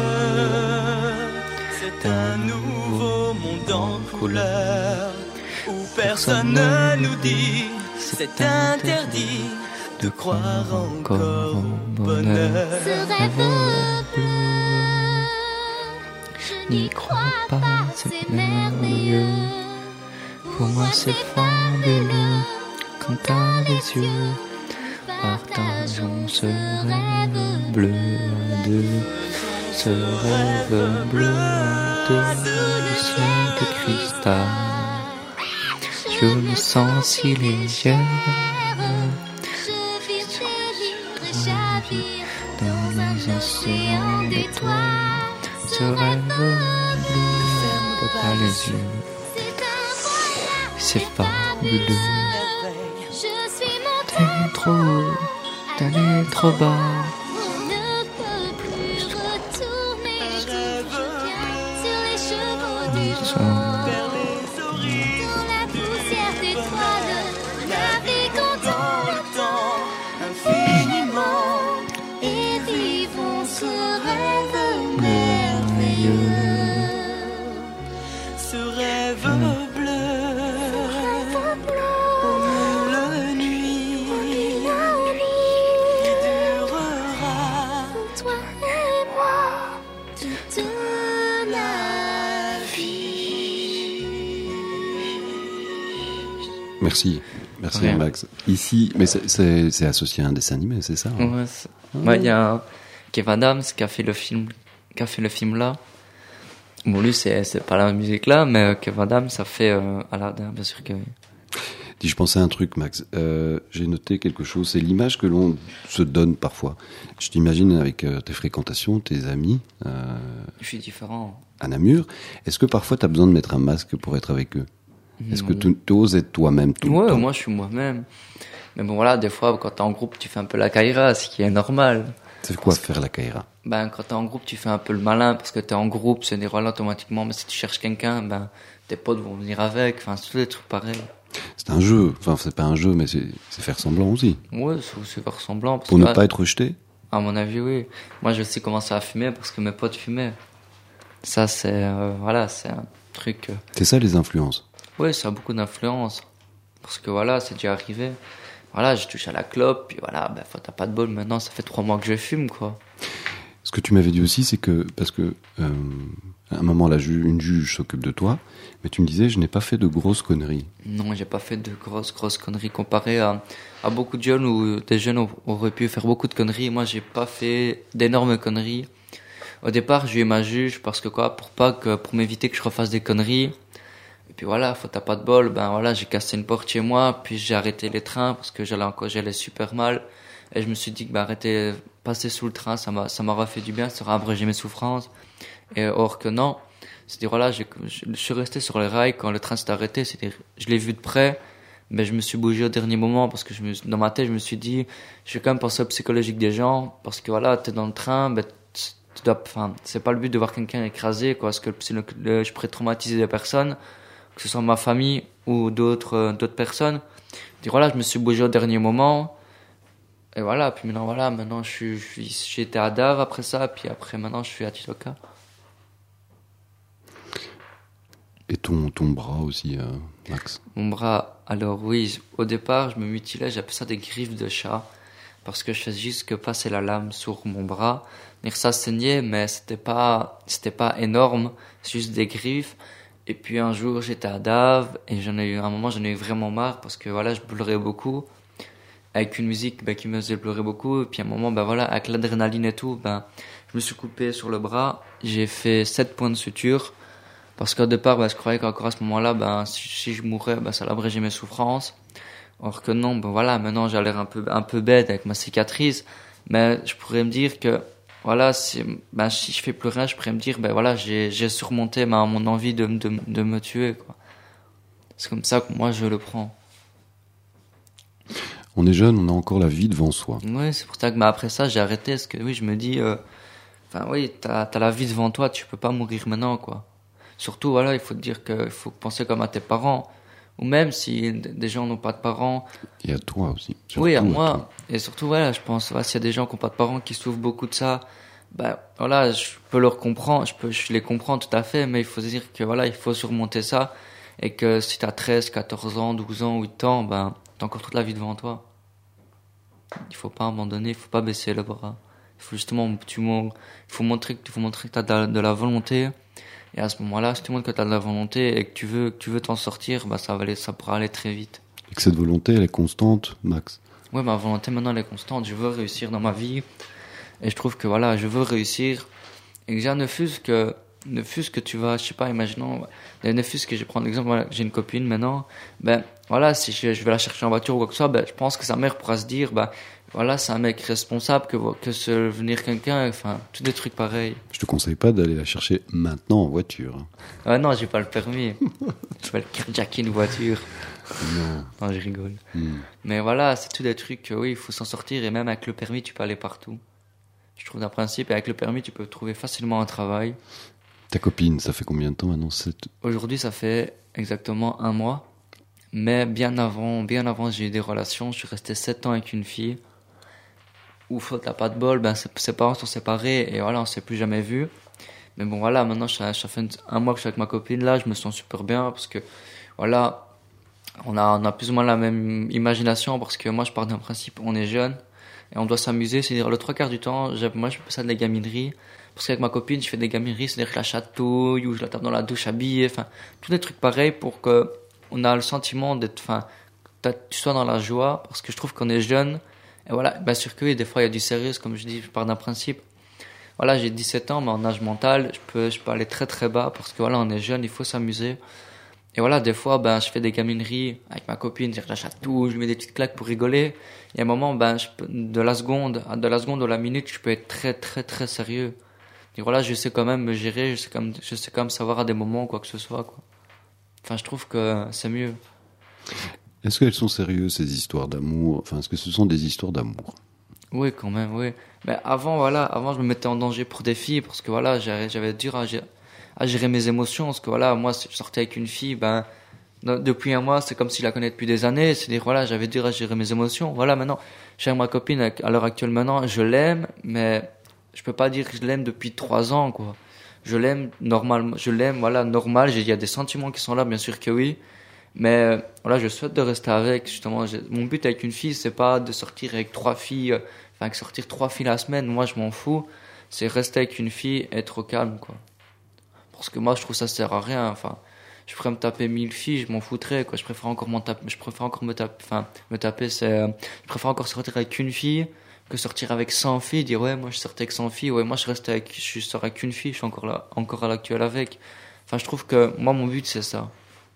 C'est un nouveau monde en couleur où personne ne nous dit c'est interdit de croire encore au bonheur. Ce rêve bleu, je n'y crois pas, c'est merveilleux. Pour moi c'est fabuleux quand t'as les yeux. Partageons ce rêve bleu à deux, ce rêve bleu à deux, le ciel de cristal. Je me sens si légère, je vibre et chavire dans les océans d'étoiles. Ce rêve bleu, ferme pas les yeux. C'est fabuleux. Je suis monté T'es trop haut, t'allais trop bas. On ne peut plus retourner. Je viens sur les chevaux du vent. Dans la poussière d'étoiles, naviguons dans le temps infiniment et vivons ce rêve merveilleux. Ce rêve bleu, au mille nuits, qui durera, toi et moi, toute la vie. Merci. Merci Rien. Max. Ici, mais c'est, c'est, c'est associé à un dessin animé, c'est ça? Ouais, c'est... ouais, il y a Kev Adams qui a fait le film, qui a fait le film là. Bon, lui, c'est, c'est pas la musique là, mais Kev Adams, ça fait euh, Aladdin, bien sûr que oui. Dis, je pensais à un truc, Max. Euh, j'ai noté quelque chose. C'est l'image que l'on se donne parfois. Je t'imagine avec euh, tes fréquentations, tes amis, euh, Je suis différent. à Namur. Est-ce que parfois tu as besoin de mettre un masque pour être avec eux? Est-ce que Non. tu oses être toi-même tout Ouais, le temps? moi, je suis moi-même. Mais bon, voilà, des fois, quand t'es en groupe, tu fais un peu la caïra, ce qui est normal. C'est quoi faire la caïra? Ben, quand t'es en groupe, tu fais un peu le malin, parce que t'es en groupe, c'est des rôles automatiquement. Mais si tu cherches quelqu'un, ben, tes potes vont venir avec. Enfin, c'est tous des trucs pareils. C'est un jeu. Enfin, c'est pas un jeu, mais c'est, c'est faire semblant aussi. Ouais, c'est aussi faire semblant. Parce Pour que, ne là, pas être rejeté. à mon avis, oui. Moi, j'ai aussi commencé à fumer parce que mes potes fumaient. Ça, c'est, euh, voilà, c'est un truc. Euh... C'est ça les influences. Oui, ça a beaucoup d'influence. Parce que voilà, c'est déjà arrivé. Voilà, je touche à la clope, puis voilà, ben, faut, t'as pas de bol. Maintenant, ça fait trois mois que je fume, quoi. Ce que tu m'avais dit aussi, c'est que, parce que, euh, à un moment, la ju- une juge s'occupe de toi, mais tu me disais, je n'ai pas fait de grosses conneries. Non, j'ai pas fait de grosses, grosses conneries comparé à, à beaucoup de jeunes où des jeunes au- auraient pu faire beaucoup de conneries. Moi, j'ai pas fait d'énormes conneries. Au départ, j'ai eu ma juge parce que quoi, pour pas que, pour m'éviter que je refasse des conneries. Et puis voilà, faut t'as pas de bol, ben voilà, j'ai cassé une porte chez moi, puis j'ai arrêté les trains parce que j'allais encore, j'allais super mal. Et je me suis dit que, ben, arrêter, passer sous le train, ça m'a, ça m'aura fait du bien, ça aura abrégé mes souffrances. Et or que non. C'est-à-dire, voilà, j'ai, je suis resté sur les rails quand le train s'est arrêté, c'est-à-dire, je l'ai vu de près, mais je me suis bougé au dernier moment parce que je me, dans ma tête, je me suis dit, je vais quand même penser au psychologique des gens parce que voilà, t'es dans le train, ben, tu dois, enfin, c'est pas le but de voir quelqu'un écrasé, quoi, parce que le, le, je pourrais traumatiser des personnes, que ce soit ma famille ou d'autres, euh, d'autres personnes. Et voilà, je me suis bougé au dernier moment. Et voilà, puis maintenant, voilà, maintenant, je suis, je suis, j'étais à Dave après ça, puis après, maintenant, je suis à Titoka. Et ton, ton bras aussi, euh, Max. Mon bras, alors oui, au départ, je me mutilais, j'appelais ça des griffes de chat, parce que je faisais juste que passer la lame sur mon bras. Et ça saignait, mais c'était pas, c'était pas énorme, c'est juste des griffes. Et puis un jour, j'étais à Dave, et j'en ai eu, à un moment, j'en ai eu vraiment marre, parce que voilà, je pleurais beaucoup, avec une musique, ben, qui me faisait pleurer beaucoup, et puis à un moment, ben voilà, avec l'adrénaline et tout, ben, je me suis coupé sur le bras, j'ai fait sept points de suture, parce qu'au départ, ben, je croyais qu'encore à ce moment-là, ben, si, si je mourais, ben, ça allait abréger mes souffrances. Or que non, ben voilà, maintenant j'ai l'air un peu, un peu bête avec ma cicatrice, mais je pourrais me dire que, voilà, si, ben, si je fais plus rien, je pourrais me dire, ben voilà, j'ai, j'ai surmonté ma, mon envie de, de, de me tuer, quoi. C'est comme ça que moi je le prends. On est jeune, on a encore la vie devant soi. Oui, c'est pour ça que, ben, après ça, j'ai arrêté, parce que oui, je me dis, euh, enfin oui, t'as, t'as la vie devant toi, tu peux pas mourir maintenant, quoi. Surtout, voilà, il faut te dire que, il faut penser comme à tes parents. ou même si des gens n'ont pas de parents. Et à toi aussi. Oui, à moi. À et surtout, voilà, je pense, voilà, s'il y a des gens qui n'ont pas de parents qui souffrent beaucoup de ça, ben, voilà, je peux leur comprendre, je peux, je les comprends tout à fait, mais il faut se dire que, voilà, il faut surmonter ça, et que si t'as treize, quatorze ans, douze ans, huit ans, ben, t'as encore toute la vie devant toi. Il faut pas abandonner, il faut pas baisser le bras. Il faut justement, tu, il faut montrer que, il faut montrer que t'as de la, de la volonté, et à ce moment-là, si tu montres que t'as de la volonté, et que tu veux, que tu veux t'en sortir, ben, ça va aller, ça pourra aller très vite. Et que cette volonté, elle est constante, Max? Ouais, ma volonté maintenant, elle est constante. Je veux réussir dans ma vie. Et je trouve que voilà, je veux réussir. Et déjà, ne fût-ce que, ne fût-ce que tu vas, je sais pas, imaginons, ne fût-ce que je prends l'exemple, voilà, j'ai une copine maintenant, ben, voilà, si je, je vais la chercher en voiture ou quoi que ce soit, ben, je pense que sa mère pourra se dire, ben, voilà, c'est un mec responsable, que, que se venir quelqu'un, enfin, tous des trucs pareils. Je te conseille pas d'aller la chercher maintenant en voiture. Ouais, non, j'ai pas le permis. Je vais le carjacker une voiture. Non. Non, je rigole. Mm. Mais voilà, c'est tous des trucs, oui, il faut s'en sortir, et même avec le permis, tu peux aller partout. Je trouve d'un principe, et avec le permis, tu peux trouver facilement un travail. Ta copine, ça fait combien de temps maintenant? Sept... Aujourd'hui, ça fait exactement un mois. Mais bien avant, bien avant, j'ai eu des relations. Je suis resté sept ans avec une fille. Où, faute n'a pas de bol, ben, ses parents sont séparés, et voilà, on s'est plus jamais vus. Mais bon, voilà, maintenant, ça, ça fait un mois que je suis avec ma copine, là, je me sens super bien, parce que, voilà, on a, on a plus ou moins la même imagination, parce que moi, je pars d'un principe, on est jeune, et on doit s'amuser, c'est-à-dire le trois quarts du temps, moi, je fais ça de la gaminerie, parce qu'avec ma copine, je fais des gamineries, c'est-à-dire que je la chatouille, ou je la tape dans la douche habillée, enfin, tous des trucs pareils pour que on a le sentiment d'être, enfin, que tu sois dans la joie, parce que je trouve qu'on est jeune, et voilà, bien sûr que oui, des fois, il y a du sérieux, comme je dis, je pars d'un principe. Voilà, j'ai dix-sept ans, mais en âge mental, je peux, je peux aller très très bas, parce que voilà, on est jeune, il faut s'amuser. Et voilà, des fois, ben, je fais des gamineries avec ma copine, je la chatouille, je lui mets des petites claques pour rigoler. Et à un moment, ben, je peux, de la seconde, de la seconde ou la minute, je peux être très très très sérieux. Et voilà, je sais quand même me gérer, je sais quand même, je sais quand même savoir à des moments quoi que ce soit, quoi. Enfin, je trouve que c'est mieux. Est-ce qu'elles sont sérieuses, ces histoires d'amour? Enfin, est-ce que ce sont des histoires d'amour? Oui, quand même, oui. Mais avant, voilà, avant, je me mettais en danger pour des filles, parce que voilà, j'avais, j'avais dur à gérer, à gérer mes émotions, parce que voilà, moi, si je sortais avec une fille, ben, depuis un mois, c'est comme si je la connais depuis des années, c'est-à-dire, voilà, j'avais dur à gérer mes émotions. Voilà, maintenant, j'ai ma copine, à l'heure actuelle, maintenant, je l'aime, mais je peux pas dire que je l'aime depuis trois ans, quoi. Je l'aime normal, je l'aime, voilà, normal, il y a des sentiments qui sont là, bien sûr que oui. Mais voilà, je souhaite de rester avec, justement. Mon but avec une fille, c'est pas de sortir avec trois filles, enfin, sortir trois filles la semaine, moi je m'en fous. C'est rester avec une fille, être au calme, quoi. Parce que moi, je trouve ça sert à rien, enfin. Je préfère me taper mille filles, je m'en foutrais, quoi. Je préfère encore m'en taper, je préfère encore me taper, enfin, me taper, c'est, je préfère encore sortir avec une fille que sortir avec cent filles, dire ouais, moi je sortais avec cent filles, ouais, moi je reste avec, je sors avec une fille, je suis encore là, encore à l'actuel avec. Enfin, je trouve que, moi, mon but, c'est ça.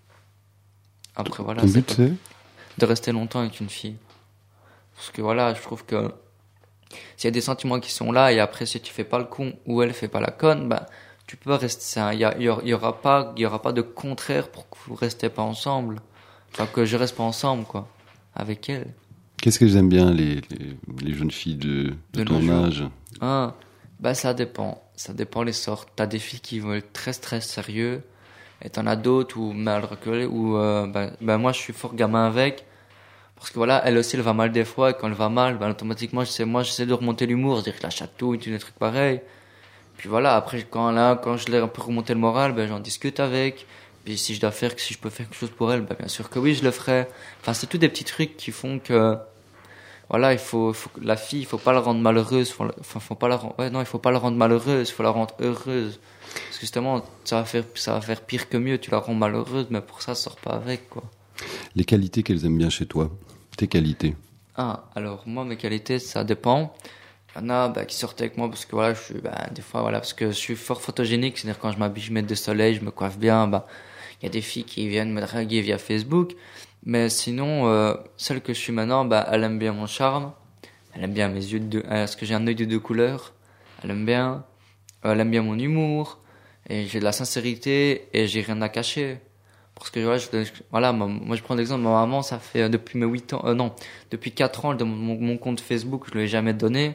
Après, voilà. Ton but, c'est de rester longtemps avec une fille. Parce que voilà, je trouve que s'il y a des sentiments qui sont là, et après, si tu fais pas le con ou elle fait pas la conne, bah, tu peux rester, il y, y, y aura pas, il y aura pas de contraire pour que vous restez pas ensemble. Enfin, que je reste pas ensemble, quoi. Avec elle. Qu'est-ce que j'aime bien, les, les, les jeunes filles de, de, de ton âge? Ah, bah, ça dépend. Ça dépend les sortes. T'as des filles qui veulent être très, très sérieux. Et t'en as d'autres où mal reculé, où euh, ben, ben moi je suis fort gamin avec, parce que voilà, elle aussi elle va mal des fois, et quand elle va mal, ben automatiquement j'essaie, moi j'essaie de remonter l'humour, c'est-à-dire que la chatouille, des trucs pareils. Puis voilà, après quand là, quand je l'ai un peu remonté le moral, ben j'en discute avec. Puis si je dois faire, si je peux faire quelque chose pour elle, ben bien sûr que oui, je le ferai. Enfin, c'est tous des petits trucs qui font que, voilà, il faut, faut la fille, il faut pas la rendre malheureuse, faut, enfin, faut pas la rendre, ouais non, il faut pas la rendre malheureuse, il faut la rendre heureuse. Parce que justement, ça va faire, ça va faire pire que mieux, tu la rends malheureuse, mais pour ça, sors pas avec, quoi. Les qualités qu'elles aiment bien chez toi, tes qualités. Ah, alors, moi, mes qualités, ça dépend. Il y en a, bah, qui sortent avec moi parce que voilà, je suis, bah, des fois, voilà, parce que je suis fort photogénique, c'est-à-dire quand je m'habille, je mets de soleil, je me coiffe bien, bah, il y a des filles qui viennent me draguer via Facebook. Mais sinon, euh, celle que je suis maintenant, bah, elle aime bien mon charme. Elle aime bien mes yeux de deux, euh, parce que j'ai un œil de deux couleurs. Elle aime bien. Elle aime bien mon humour, et j'ai de la sincérité, et j'ai rien à cacher. Parce que voilà, je, voilà moi, moi je prends l'exemple de ma maman, ça fait euh, depuis mes huit ans, euh, non, depuis quatre ans, de mon, mon compte Facebook, je ne l'ai jamais donné.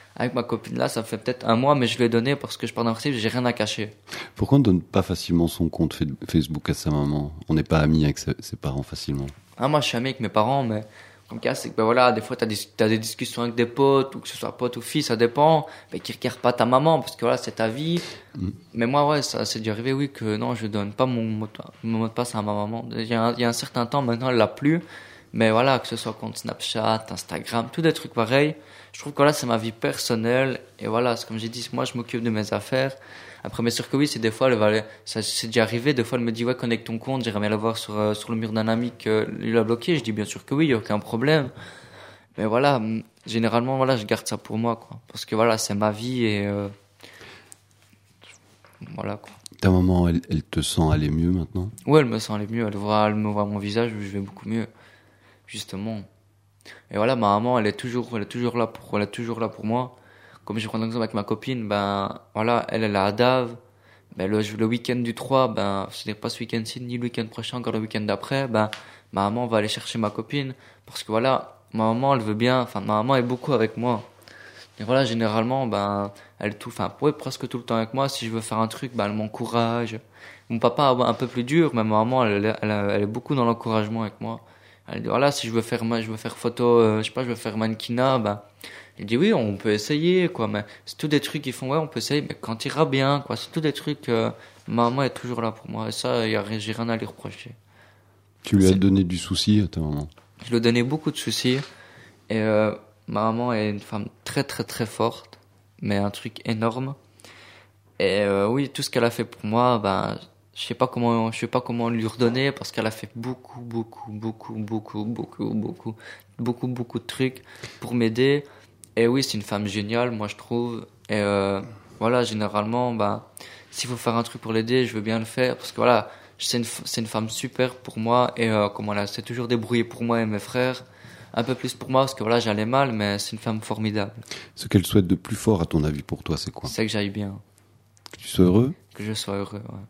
Avec ma copine là, ça fait peut-être un mois, mais je lui ai donné parce que je pars d'un principe, j'ai rien à cacher. Pourquoi on ne donne pas facilement son compte Facebook à sa maman? On n'est pas ami avec ses, ses parents facilement. Ah, moi, je suis ami avec mes parents, mais comme cas, c'est que ben voilà, des fois, t'as des, t'as des discussions avec des potes, ou que ce soit pote ou fille, ça dépend, mais qui ne requièrent pas ta maman, parce que voilà, c'est ta vie. Mm. Mais moi, ouais, ça c'est déjà arrivé, oui, que non, je donne pas mon mot, mon mot de passe à ma maman. Il y a un, il y a un certain temps, maintenant, elle l'a plus. Mais voilà, que ce soit compte Snapchat, Instagram, tous des trucs pareils. Je trouve que là, c'est ma vie personnelle. Et voilà, c'est comme j'ai dit, moi, je m'occupe de mes affaires. Après, mais sûr que oui, c'est des fois, elle, ça c'est déjà arrivé. Des fois, elle me dit, ouais, connecte ton compte, j'irais bien le voir sur, euh, sur le mur d'un ami qu'il a bloqué. Je dis, bien sûr que oui, il n'y a aucun problème. Mais voilà, généralement, voilà, je garde ça pour moi, quoi. Parce que voilà, c'est ma vie et, euh, voilà, quoi. Ta maman, elle, elle te sent aller mieux maintenant? Ouais, elle me sent aller mieux. Elle voit, elle me voit mon visage, je vais beaucoup mieux. Justement. Et voilà, ma maman, elle est toujours, elle est toujours là pour, elle est toujours là pour moi. Comme je prends l'exemple avec ma copine, ben, voilà, elle, elle est à Dave. Ben, le, le week-end du trois, ben, c'est-à-dire pas ce week-end-ci, ni le week-end prochain, encore le week-end d'après, ben, ma maman va aller chercher ma copine. Parce que voilà, ma maman, elle veut bien, enfin, ma maman est beaucoup avec moi. Et voilà, généralement, ben, elle tout, enfin, ouais, presque tout le temps avec moi. Si je veux faire un truc, ben, elle m'encourage. Mon papa est un peu plus dur, mais ma maman, elle, elle, elle, elle est beaucoup dans l'encouragement avec moi. Elle dit, voilà, si je veux faire, je veux faire photo, euh, je sais pas, je veux faire mannequinat, ben, il dit, oui, on peut essayer, quoi, mais c'est tous des trucs qui font, ouais, on peut essayer, mais quand il ira bien, quoi, c'est tous des trucs, euh, ma maman est toujours là pour moi, et ça, y a, j'ai rien à lui reprocher. Tu lui c'est... as donné du souci à ta maman? Je lui ai donné beaucoup de soucis, et, euh, ma maman est une femme très, très, très forte, mais un truc énorme. Et, euh, oui, tout ce qu'elle a fait pour moi, ben, je sais pas comment, je sais pas comment lui redonner parce qu'elle a fait beaucoup, beaucoup, beaucoup, beaucoup, beaucoup, beaucoup, beaucoup, beaucoup de trucs pour m'aider. Et oui, c'est une femme géniale, moi je trouve. Et euh, voilà, généralement, ben, s'il faut faire un truc pour l'aider, je veux bien le faire parce que voilà, c'est une, c'est une femme super pour moi et euh, comment elle s'est toujours débrouillée pour moi et mes frères. Un peu plus pour moi parce que voilà, j'allais mal, mais c'est une femme formidable. Ce qu'elle souhaite de plus fort à ton avis pour toi, c'est quoi? C'est que j'aille bien. Que tu sois heureux? Que je sois heureux, ouais.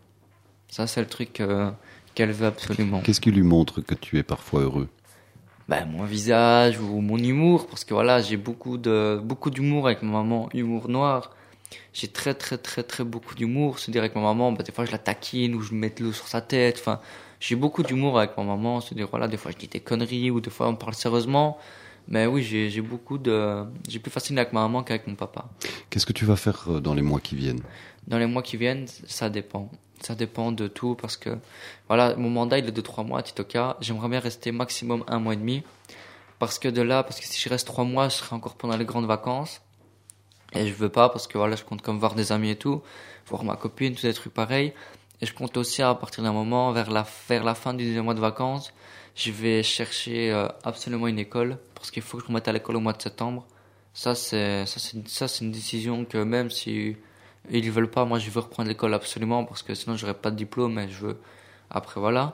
Ça, c'est le truc euh, qu'elle veut absolument. Qu'est-ce qui lui montre que tu es parfois heureux? Ben, mon visage ou mon humour, parce que voilà, j'ai beaucoup de beaucoup d'humour avec ma maman, humour noir. J'ai très très très très beaucoup d'humour. C'est-à-dire avec ma maman, ben, des fois je la taquine ou je mets de l'eau sur sa tête. Enfin, j'ai beaucoup d'humour avec ma maman. C'est-à-dire voilà, des fois je dis des conneries ou des fois on parle sérieusement. Mais oui, j'ai j'ai beaucoup de, j'ai plus facile avec ma maman qu'avec mon papa. Qu'est-ce que tu vas faire dans les mois qui viennent? Dans les mois qui viennent, ça dépend. Ça dépend de tout parce que voilà, mon mandat il est de trois mois à Titoka. J'aimerais bien rester maximum un mois et demi parce que de là, parce que si je reste trois mois, je serai encore pendant les grandes vacances et je veux pas parce que voilà, je compte comme voir des amis et tout, voir ma copine, tous des trucs pareils. Et je compte aussi à partir d'un moment vers la vers la fin du deuxième mois de vacances, je vais chercher euh, absolument une école parce qu'il faut que je me mette à l'école au mois de septembre. Ça c'est ça c'est ça c'est une décision que même si ils veulent pas, moi je veux reprendre l'école absolument parce que sinon j'aurais pas de diplôme, mais je veux après voilà.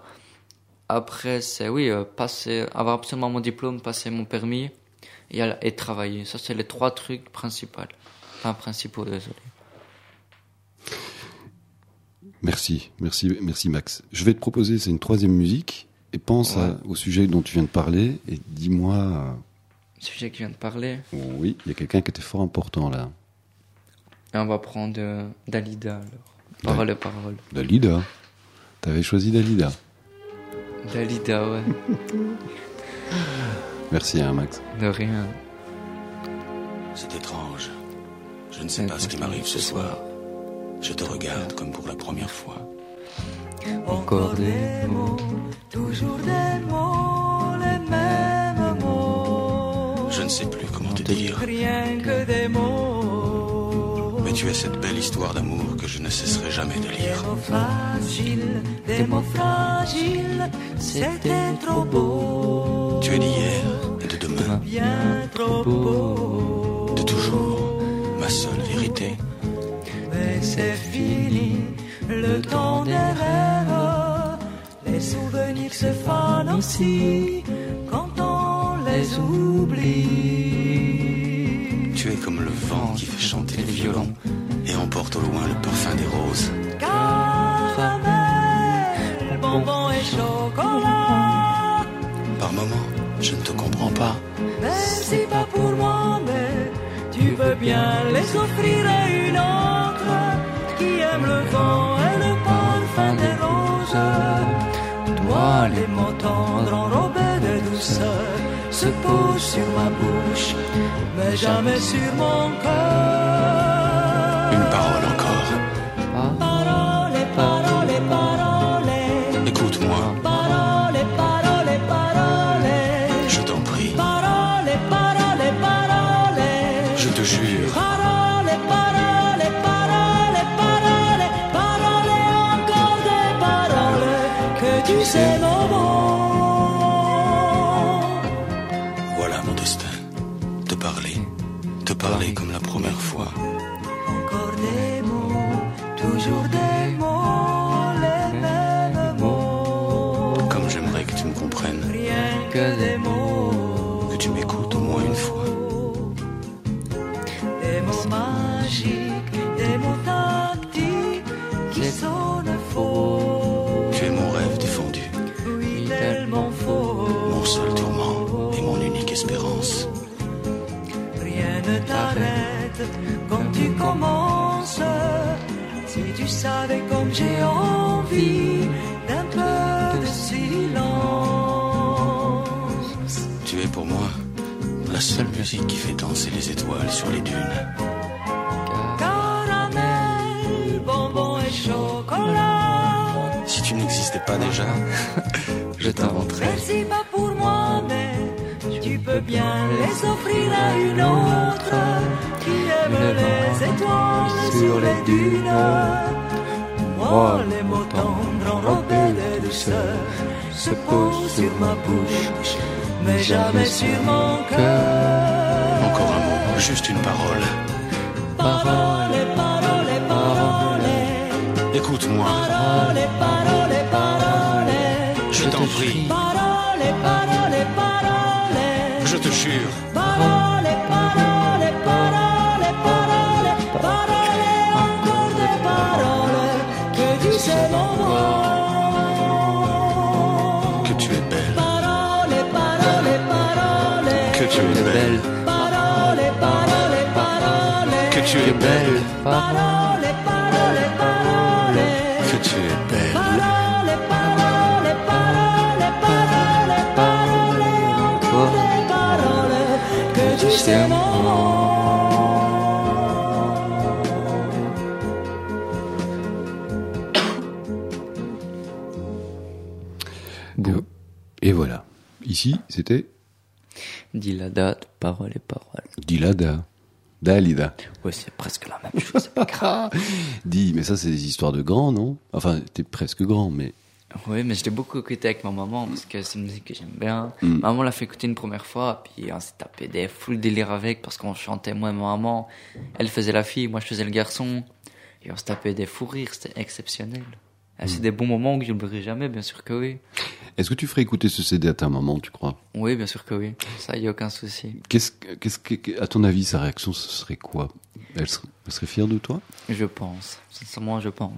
Après c'est oui, euh, passer avoir absolument mon diplôme, passer mon permis et, et travailler. Ça c'est les trois trucs principaux. Enfin principaux, désolé. Merci, merci, merci Max. Je vais te proposer, c'est une troisième musique et pense ouais. à, au sujet dont tu viens de parler et dis-moi. Euh... Sujet que je viens de parler. Oui, il y a quelqu'un qui était fort important là. Et on va prendre euh, Dalida alors. Parole et parole. Dalida. T'avais choisi Dalida. Dalida, ouais. Merci hein, Max. De rien. C'est étrange. Je ne sais pas ce qui m'arrive ce soir. Je te regarde comme pour la première fois. Encore des mots, toujours des mots, les mêmes mots. Je ne sais plus comment te dire. Rien que des mots. Mais tu es cette belle histoire d'amour que je ne cesserai jamais de lire. Des mots fragiles, des mots fragiles, c'était trop beau. Tu es d'hier et de demain. Bien trop beau. De toujours, ma seule vérité. Mais c'est fini, le temps des rêves. Les souvenirs se fanent aussi quand on les oublie. Tu es comme le vent qui fait chanter les violons et emporte au loin le parfum des roses. Caramel, bonbons et chocolat. Par moments, je ne te comprends pas. Même si pas pour moi, mais tu peux les offrirai une autre qui aime le vent et le parfum des roses. Toi, les mots tendres enrobés de douceur se posent sur ma bouche, mais jamais sur mon cœur. Une parole encore. Parole, parole, parole. Écoute-moi. Parole, parole, parole. Je t'en prie. Parole, parole, parole. Je te jure. Parole, parole, parole, parole. Parole, encore des paroles que tu sais mon mot. Voilà mon destin. Te parler. Te parler comme la première fois. Encore des mots, toujours des mots, les mêmes mots. Comme j'aimerais que tu me comprennes. Rien que des mots. Que tu m'écoutes au moins une fois. Des mots magiques, des mots tactiques qui sonnent faux. Tu es mon rêve défendu. Oui, tellement faux. Mon seul tourment et mon unique espérance. Rien ne t'arrête quand tu commences. Si tu savais comme j'ai envie d'un peu de silence. Tu es pour moi la seule musique qui fait danser les étoiles sur les dunes. Caramel, bonbon et chocolat. Si tu n'existais pas déjà, je t'inventerais. Merci pas pour moi, mais tu peux bien les offrir à une autre qui aime les étoiles sur les dunes. Moi, les mots tendres enrobés de douceur se posent sur ma bouche, mais jamais sur mon cœur. Encore un mot, juste une parole. Parole, parole, parole. Écoute-moi. Parole, parole, parole. Je t'en prie. Parole, parole, parole. Je te jure. Parole, parole, parole, parole. Parole, encore des paroles que tu sais mon mot. Que tu es belle. Parole, parole, parole. Que tu es belle. Parole, parole, parole. Que tu es belle. Parole, parole, parole. Que tu es belle. Parole, parole, parole, parole, parole, encore des paroles que tu sais mon Bon. Et voilà. Ici, c'était Dis la date, parole et parole. Dilada. Dalida. Ouais, c'est presque la même chose, c'est pas grave. Dis, mais ça, c'est des histoires de grands, non? Enfin, t'es presque grand, mais... Oui, mais je l'ai beaucoup écouté avec ma maman parce que c'est une musique que j'aime bien. Mm. Maman l'a fait écouter une première fois, puis on s'est tapé des full délire avec parce qu'on chantait, moi et ma maman. Elle faisait la fille, moi je faisais le garçon. Et on se tapait des fous rires, c'était exceptionnel. Et c'est des bons moments que je n'oublierai jamais, bien sûr que oui. Est-ce que tu ferais écouter ce C D à ta maman, tu crois? Oui, bien sûr que oui. Ça, il n'y a aucun souci. Qu'est-ce, qu'est-ce que, à ton avis, sa réaction, ce serait quoi? Elle serait, elle serait fière de toi? Je pense. Sincèrement, je pense.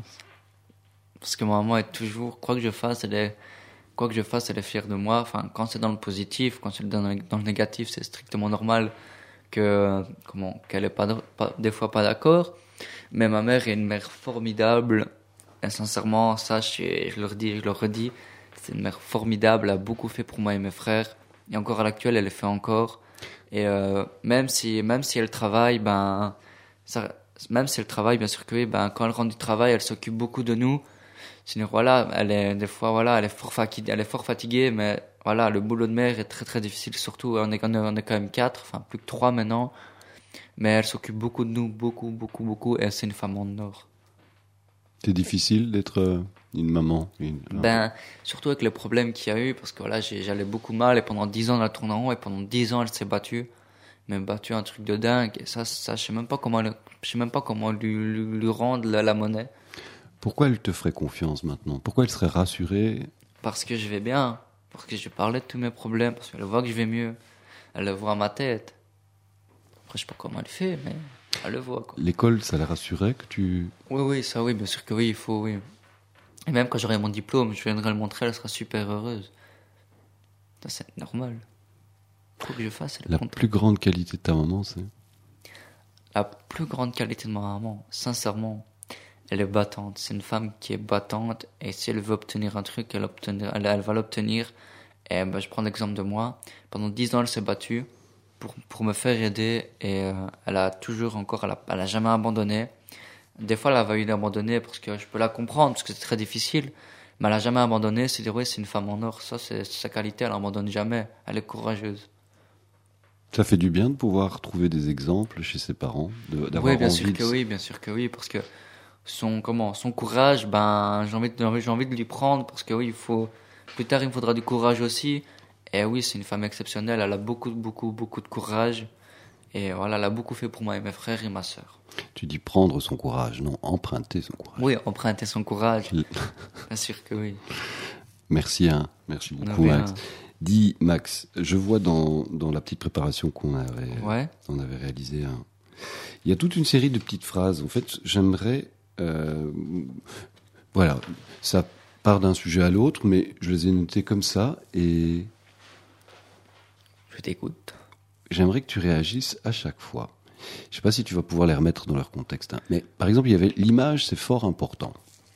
Parce que ma maman est toujours, quoi que je fasse, elle est, quoi que je fasse, elle est fière de moi. Enfin, quand c'est dans le positif, quand c'est dans le, dans le négatif, c'est strictement normal que, comment, qu'elle est pas, pas, des fois pas d'accord. Mais ma mère est une mère formidable. Et sincèrement, ça, je, je leur dis, je leur redis, c'est une mère formidable, elle a beaucoup fait pour moi et mes frères. Et encore à l'actuel, elle le fait encore. Et euh, même si, même si elle travaille, ben, ça, même si elle travaille, bien sûr que oui, ben, quand elle rentre du travail, elle s'occupe beaucoup de nous. Sinon, voilà, elle est, des fois, voilà, elle est fort fatiguée, elle est fort fatiguée, mais voilà, le boulot de mère est très très difficile, surtout, on est, on est quand même quatre, enfin, plus que trois maintenant. Mais elle s'occupe beaucoup de nous, beaucoup, beaucoup, beaucoup, et c'est une femme en or. C'est difficile d'être euh, une maman. Une... Ben, surtout avec le problème qu'il y a eu, parce que voilà, j'ai, j'allais beaucoup mal, et pendant dix ans, elle a tourné en rond, et pendant dix ans, elle s'est battue. Mais battue un truc de dingue, et ça, ça, je sais même pas comment, le, je sais même pas comment lui, lui, lui rendre la, la monnaie. Pourquoi elle te ferait confiance maintenant? Pourquoi elle serait rassurée? Parce que je vais bien, parce que je parlais de tous mes problèmes, parce qu'elle voit que je vais mieux. Elle le voit à ma tête. Après, je sais pas comment elle fait, mais elle le voit, quoi. L'école, ça la rassurait que tu... Oui, oui, ça oui, bien sûr que oui, il faut, oui. Et même quand j'aurai mon diplôme, je viendrai le montrer, elle sera super heureuse. Ça, c'est normal. Faut que je fasse, c'est le La contraire. plus grande qualité de ta maman, c'est? la plus grande qualité de ma maman, sincèrement, elle est battante. C'est une femme qui est battante et si elle veut obtenir un truc, elle, obtenir, elle, elle va l'obtenir. Et ben, je prends l'exemple de moi. Pendant dix ans, elle s'est battue pour, pour me faire aider et euh, elle a toujours encore, elle a, elle a jamais abandonné. Des fois, elle a failli abandonner parce que je peux la comprendre parce que c'est très difficile. Mais elle a jamais abandonné. C'est dire, oui, c'est une femme en or. Ça, c'est, c'est sa qualité. Elle n'abandonne jamais. Elle est courageuse. Ça fait du bien de pouvoir trouver des exemples chez ses parents, de, d'avoir oui, bien envie sûr de... que oui, bien sûr que oui, parce que son comment, son courage, ben j'ai envie de, j'ai envie de lui prendre parce que oui, il faut plus tard il me faudra du courage aussi. Et oui, c'est une femme exceptionnelle. Elle a beaucoup, beaucoup, beaucoup de courage. Et voilà, elle a beaucoup fait pour moi et mes frères et ma sœur. Tu dis prendre son courage, non, emprunter son courage. Oui, emprunter son courage. Bien sûr que oui. Merci, hein. Merci beaucoup, oui, Max. hein. Dis, Max, je vois dans, dans la petite préparation qu'on avait, ouais. on avait réalisée, hein, il y a toute une série de petites phrases. En fait, j'aimerais... Euh, voilà, ça part d'un sujet à l'autre, mais je les ai notées comme ça et... Je t'écoute. J'aimerais que tu réagisses à chaque fois. Je ne sais pas si tu vas pouvoir les remettre dans leur contexte, hein, mais par exemple, il y avait l'image, c'est fort important.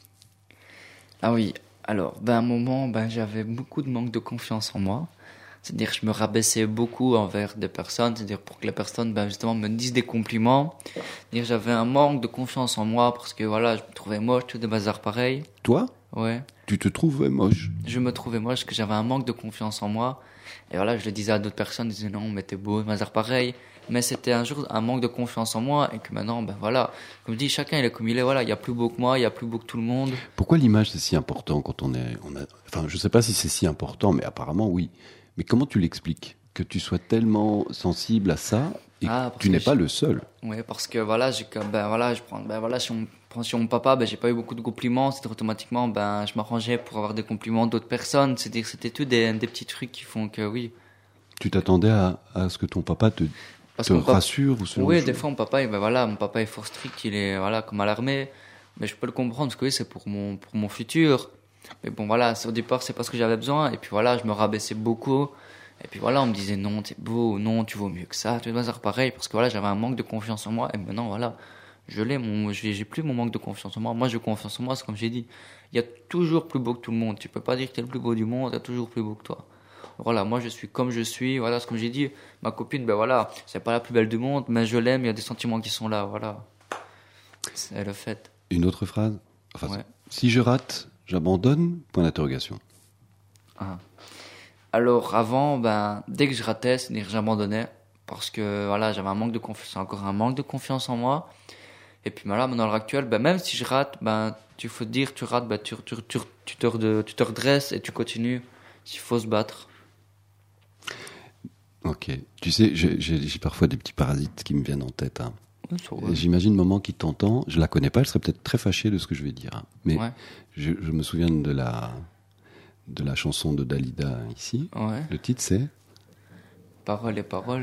Ah oui. Alors, ben, à un moment, ben, j'avais beaucoup de manque de confiance en moi. C'est-à-dire, je me rabaissais beaucoup envers des personnes. C'est-à-dire, pour que les personnes, ben, justement, me disent des compliments. C'est-à-dire, j'avais un manque de confiance en moi parce que, voilà, je me trouvais moche, tout des bazars pareils. Toi ? Ouais. Tu te trouvais moche ? Je me trouvais moche, parce que j'avais un manque de confiance en moi. Et voilà, je le disais à d'autres personnes, ils disaient non, mais t'es beau, bazar pareil. Mais c'était un jour un manque de confiance en moi et que maintenant, ben voilà, comme je dis, chacun il est comme il est, voilà, il y a plus beau que moi, il y a plus beau que tout le monde. Pourquoi l'image c'est si important quand on est, on a, enfin, je sais pas si c'est si important, mais apparemment oui. Mais comment tu l'expliques que tu sois tellement sensible à ça et ah, que tu n'es pas le seul? Oui, parce que voilà, j'ai ben voilà, je prends, ben voilà, si on prend sur mon papa, ben j'ai pas eu beaucoup de compliments, c'était automatiquement, ben je m'arrangeais pour avoir des compliments d'autres personnes, c'est-à-dire c'était tout des, des petits trucs qui font que oui. Tu t'attendais à, à ce que ton papa te Parce te papa, rassure ou ce oui, des fois mon papa, ben voilà, mon papa est fort strict, il est voilà comme à l'armée, mais je peux le comprendre parce que oui, c'est pour mon pour mon futur. Mais bon voilà, au départ c'est pas ce que j'avais besoin et puis voilà, je me rabaissais beaucoup. Et puis voilà, on me disait non, t'es beau, non, tu vaux mieux que ça, tu dois faire pareil parce que voilà, j'avais un manque de confiance en moi et maintenant voilà, je l'ai, mon, j'ai, j'ai plus mon manque de confiance en moi. Moi, j'ai confiance en moi, c'est comme j'ai dit, il y a toujours plus beau que tout le monde. Tu peux pas dire que t'es le plus beau du monde, il y a toujours plus beau que toi. Voilà, moi je suis comme je suis, voilà, c'est comme j'ai dit, ma copine, ben voilà, c'est pas la plus belle du monde, mais je l'aime, il y a des sentiments qui sont là, voilà. C'est le fait. Une autre phrase, enfin, ouais. Si je rate, j'abandonne, point d'interrogation. Ah. Alors avant, ben, dès que je ratais, c'est-à-dire j'abandonnais, parce que voilà, j'avais un manque de confiance, encore un manque de confiance en moi. Et puis voilà, dans l'heure actuelle, ben, même si je rate, ben, tu faut te dire, tu rates, ben, tu, tu, tu, tu, te redre, tu te redresses et tu continues, s'il faut se battre. Ok. Tu sais, j'ai, j'ai, j'ai parfois des petits parasites qui me viennent en tête. Hein. Ouais. J'imagine maman qui t'entend, je la connais pas, elle serait peut-être très fâchée de ce que je vais dire. Hein. Mais ouais. je, je me souviens de la, de la chanson de Dalida ici. Ouais. Le titre c'est Paroles et paroles.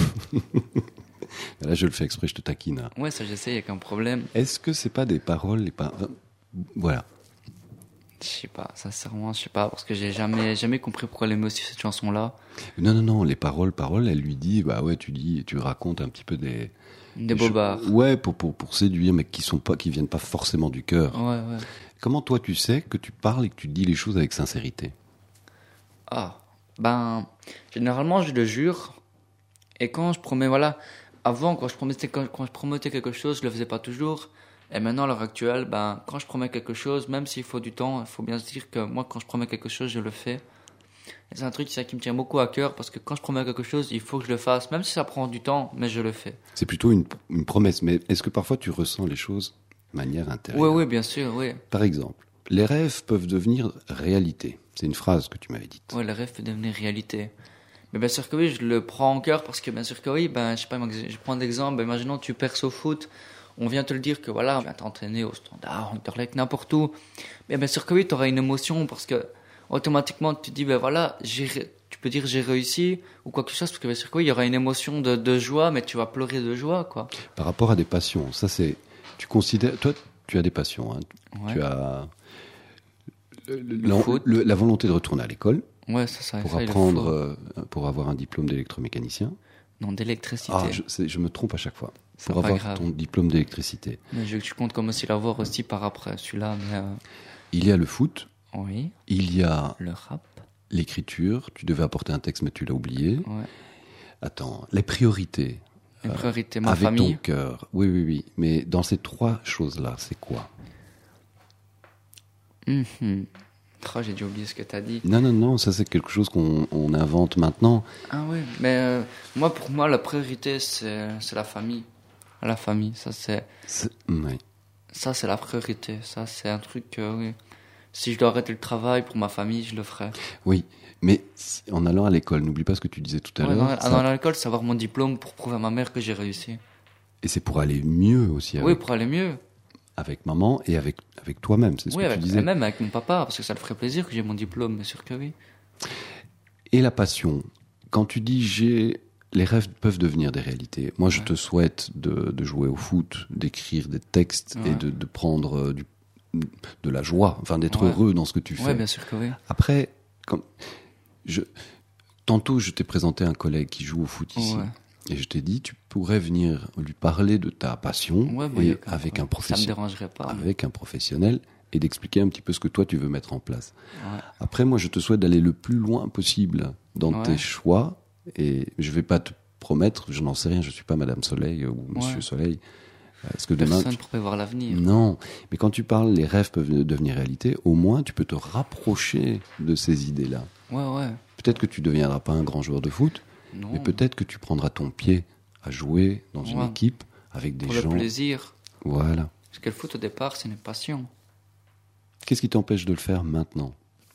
Là, je le fais exprès, je te taquine. Hein. Ouais, ça, j'essaie, il n'y a qu'un problème. Est-ce que c'est pas des paroles, les par... Voilà. Je sais pas, sincèrement, je sais pas, parce que j'ai jamais, jamais compris pourquoi elle aimait aussi cette chanson-là. Non, non, non, les paroles, paroles, elle lui dit, bah ouais, tu dis, tu racontes un petit peu des... Des, des bobards. Cho- ouais, pour, pour, pour séduire, mais qui sont pas, qui viennent pas forcément du cœur. Ouais, ouais. Comment toi, tu sais que tu parles et que tu dis les choses avec sincérité? Ah, ben, généralement, je le jure. Et quand je promets, voilà, avant, quand je promettais, quand, quand je promettais quelque chose, je le faisais pas toujours. Et maintenant, à l'heure actuelle, ben, quand je promets quelque chose, même s'il faut du temps, il faut bien se dire que moi, quand je promets quelque chose, je le fais. Et c'est un truc ça, qui me tient beaucoup à cœur, parce que quand je promets quelque chose, il faut que je le fasse, même si ça prend du temps, mais je le fais. C'est plutôt une, une promesse, mais est-ce que parfois tu ressens les choses de manière intérieure? Oui, oui, bien sûr, oui. Par exemple, les rêves peuvent devenir réalité. C'est une phrase que tu m'avais dite. Oui, les rêves peuvent devenir réalité. Mais bien sûr que oui, je le prends en cœur, parce que bien sûr que oui, ben, je sais pas, je prends l'exemple, ben, imaginons tu perces au foot, on vient te le dire que voilà, tu vas t'entraîner au Standard, au Anderlecht, n'importe où. Mais bien sûr que oui, tu auras une émotion, parce que automatiquement tu te dis, ben voilà, j'ai, tu peux dire j'ai réussi, ou quoi que ce soit, parce que bien sûr que oui, il y aura une émotion de, de joie, mais tu vas pleurer de joie, quoi. Par rapport à des passions, ça c'est, tu considères, toi tu as des passions, hein. Ouais. Tu as le, le, le foot. Le, la volonté de retourner à l'école. Ouais, ça, ça, pour ça, apprendre, euh, pour avoir un diplôme d'électromécanicien. Non, d'électricité. Ah, je, c'est, je me trompe à chaque fois. C'est pour pas avoir grave. ton diplôme d'électricité. Mais je, tu comptes comme aussi l'avoir aussi par après, celui-là. Mais euh, Il y a le foot, oui, il y a le rap. l'écriture, tu devais apporter un texte mais tu l'as oublié. Ouais. Attends, les priorités. Les euh, priorités, ma avec famille. ton cœur. Oui, oui, oui. Mais dans ces trois choses-là, c'est quoi? Mhm. Oh, j'ai déjà oublié ce que tu as dit. Non, non, non, ça c'est quelque chose qu'on on invente maintenant. Ah oui, mais euh, moi, pour moi, la priorité, c'est, c'est la famille. La famille, ça c'est... C'est- oui. Ça, c'est la priorité. Ça, c'est un truc que, oui. Si je dois arrêter le travail pour ma famille, je le ferai. Oui, mais si- en allant à l'école, n'oublie pas ce que tu disais tout à Ouais, l'heure. dans, ça- dans l'école, c'est avoir mon diplôme pour prouver à ma mère que j'ai réussi. Et c'est pour aller mieux aussi avec, Oui, pour aller mieux. avec maman et avec, avec toi-même, c'est ce Oui, que avec, tu disais. et même avec mon papa, parce que ça le ferait plaisir que j'ai mon diplôme, bien sûr que oui. Et la passion, quand tu dis j'ai... Les rêves peuvent devenir des réalités. Moi, je Ouais. te souhaite de, de jouer au foot, d'écrire des textes et Ouais. de, de prendre euh, du, de la joie, enfin d'être Ouais. heureux dans ce que tu Oui, fais. bien sûr que oui. Après, comme je, tantôt, je t'ai présenté un collègue qui joue au foot ici. Ouais. Et je t'ai dit, tu pourrais venir lui parler de ta passion Ouais, bah, y et a aucun avec, problème. un Ça me profession- dérangerait pas. avec un professionnel et d'expliquer un petit peu ce que toi tu veux mettre en place. Ouais. Après, moi, je te souhaite d'aller le plus loin possible dans Ouais. tes choix et je vais pas te promettre, je n'en sais rien, je suis pas Madame Soleil ou Monsieur Ouais. Soleil. Est-ce que demain... Personne tu- pour prévoir l'avenir. Non, mais quand tu parles, les rêves peuvent devenir réalité, au moins tu peux te rapprocher de ces idées-là. Ouais, ouais. Peut-être que tu deviendras pas un grand joueur de foot, Non. mais peut-être que tu prendras ton pied à jouer dans une Ouais. équipe avec des Pour gens. le plaisir. Voilà. Parce que le foot, au départ, c'est une passion. Qu'est-ce qui t'empêche de le faire maintenant?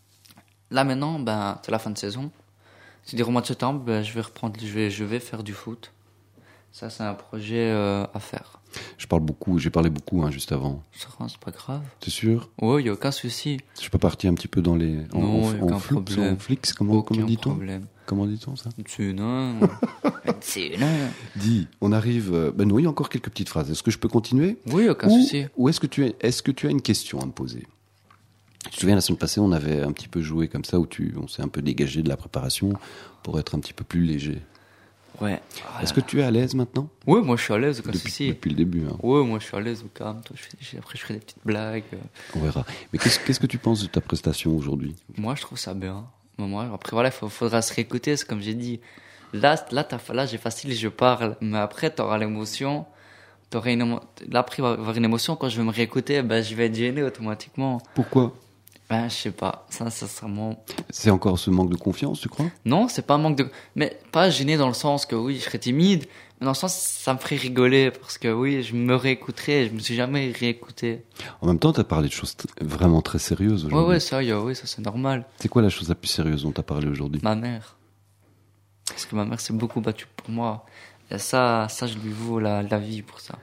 Là, maintenant, ben, c'est la fin de saison. C'est-à-dire au mois de septembre, ben, je vais reprendre, je vais, je vais faire du foot. Ça, c'est un projet euh, à faire. Je parle beaucoup, j'ai parlé beaucoup hein, juste avant. Ça, c'est pas grave. T'es sûr? Ouais, il n'y a aucun souci. Je peux partir un petit peu dans les... En, Non, en, y a en aucun flux, problème. en flix, comment, Aucun comment dit-on? problème. Comment dit-on ça? C'est non. C'est non. Dis, on arrive... euh, Ben oui, encore quelques petites phrases. Est-ce que je peux continuer? Oui, aucun Ou, souci. ou est-ce que, tu as, est-ce que tu as une question à me poser? Tu te souviens, la semaine passée, on avait un petit peu joué comme ça, où tu, on s'est un peu dégagé de la préparation pour être un petit peu plus léger. Ouais. Est-ce que tu es à l'aise maintenant? Oui, moi je suis à l'aise, aucun Depuis, souci. depuis le début. Hein. Oui, moi je suis à l'aise, au calme. Toi, je fais- j'ai- après, je ferai des petites blagues. On verra. Mais qu'est-ce, qu'est-ce que tu penses de ta prestation aujourd'hui? Moi, je trouve ça bien. Mais moi, après, voilà, il faut- faudra se réécouter, c'est comme j'ai dit. Là, là, t'as- là j'ai facile, je parle. Mais après, tu auras l'émotion. T'auras une, émo- là, après, il va y avoir une émotion. Quand je vais me réécouter, ben, je vais être gêné automatiquement. Pourquoi? Ben, je sais pas. Ça, ça sera mon... C'est encore ce manque de confiance, tu crois? Non, c'est pas un manque de... Mais pas gêné dans le sens que oui, je serais timide. Mais dans le sens, ça me ferait rigoler. Parce que oui, je me réécouterais. Je me suis jamais réécouté. En même temps, tu as parlé de choses t- vraiment très sérieuses Ouais, aujourd'hui. ouais, sérieux, oui, ça c'est normal. C'est quoi la chose la plus sérieuse dont tu as parlé aujourd'hui? Ma mère. Parce que ma mère s'est beaucoup battue pour moi. Et ça, ça, je lui vaux la, la vie pour ça.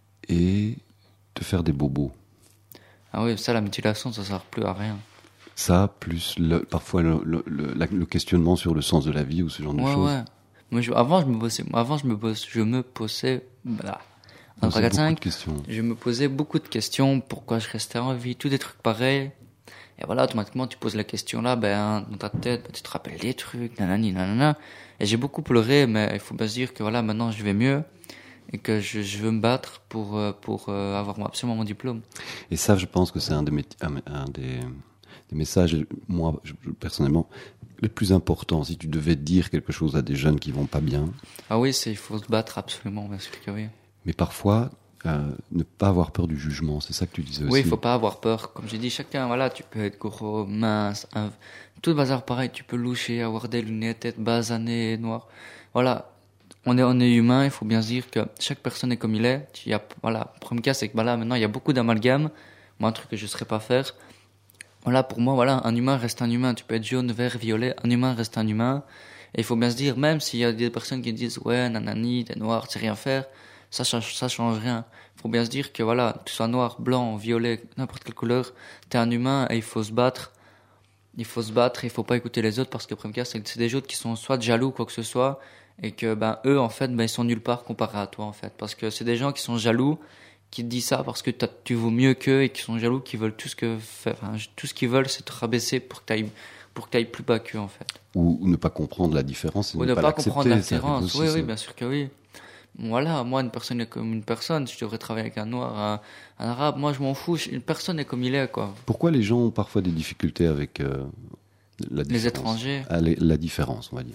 Et te faire des bobos. Ah oui, ça, la mutilation, ça sert plus à rien. Ça, plus le, parfois le, le, le, la- le questionnement sur le sens de la vie ou ce genre de Ouais, choses. ouais. Moi, je, avant, je me posais, avant, je me posais, je me posais, bah, On un se trois, quatre, pose beaucoup cinq, de questions. je me posais beaucoup de questions, pourquoi je restais en vie, tous des trucs pareils. Et voilà, automatiquement, tu poses la question là, ben, dans ta tête, ben, tu te rappelles des trucs, nanani, nanana. Et j'ai beaucoup pleuré, mais il faut bien se dire que voilà, maintenant, je vais mieux. Et que je, je veux me battre pour, euh, pour euh, avoir absolument mon diplôme. Et ça, je pense que c'est un, des, mét- un, un des, des messages, moi, je- je- personnellement, le plus important. Si tu devais dire quelque chose à des jeunes qui vont pas bien, Ah oui, c'est, il faut se battre absolument, bien sûr que oui. mais parfois, euh, ne pas avoir peur du jugement, c'est ça que tu disais aussi. Oui, il faut pas avoir peur. Comme j'ai dit, chacun, voilà, tu peux être gros, mince, un... tout le bazar pareil, tu peux loucher, avoir des lunettes, être basané, noir. Voilà. On est, on est humain, il faut bien se dire que chaque personne est comme il est. Il y a, voilà. Le premier cas, c'est que, voilà, maintenant, il y a beaucoup d'amalgames. Moi, un truc que je ne saurais pas faire. Voilà, pour moi, voilà, un humain reste un humain. Tu peux être jaune, vert, violet. Un humain reste un humain. Et il faut bien se dire, même s'il y a des personnes qui disent, ouais, nanani, t'es noir, tu sais rien faire. Ça change, ça change rien. Il faut bien se dire que, voilà, que tu sois noir, blanc, violet, n'importe quelle couleur, t'es un humain et il faut se battre. Il faut se battre et il faut pas écouter les autres parce que le premier cas, c'est que c'est des autres qui sont soit jaloux ou quoi que ce soit. Et que, ben, eux, en fait, ben, ils sont nulle part comparé à toi, en fait. Parce que c'est des gens qui sont jaloux, qui te disent ça parce que t'as, tu vaux mieux qu'eux et qui sont jaloux, qui veulent tout ce que, enfin, tout ce qu'ils veulent, c'est te rabaisser pour que t'ailles, pour que t'ailles plus bas qu'eux, en fait. Ou, ou ne pas comprendre la différence. Et Ou ne ne pas, pas l'accepter, comprendre la ça arrive différence. aussi, Oui, ça. oui, bien sûr que oui. Voilà, moi, une personne est comme une personne. Je devrais travailler avec un noir, un, un arabe. Moi, je m'en fous. Une personne est comme il est, quoi. Pourquoi les gens ont parfois des difficultés avec euh, la différence, les étrangers ah, les, la différence, on va dire.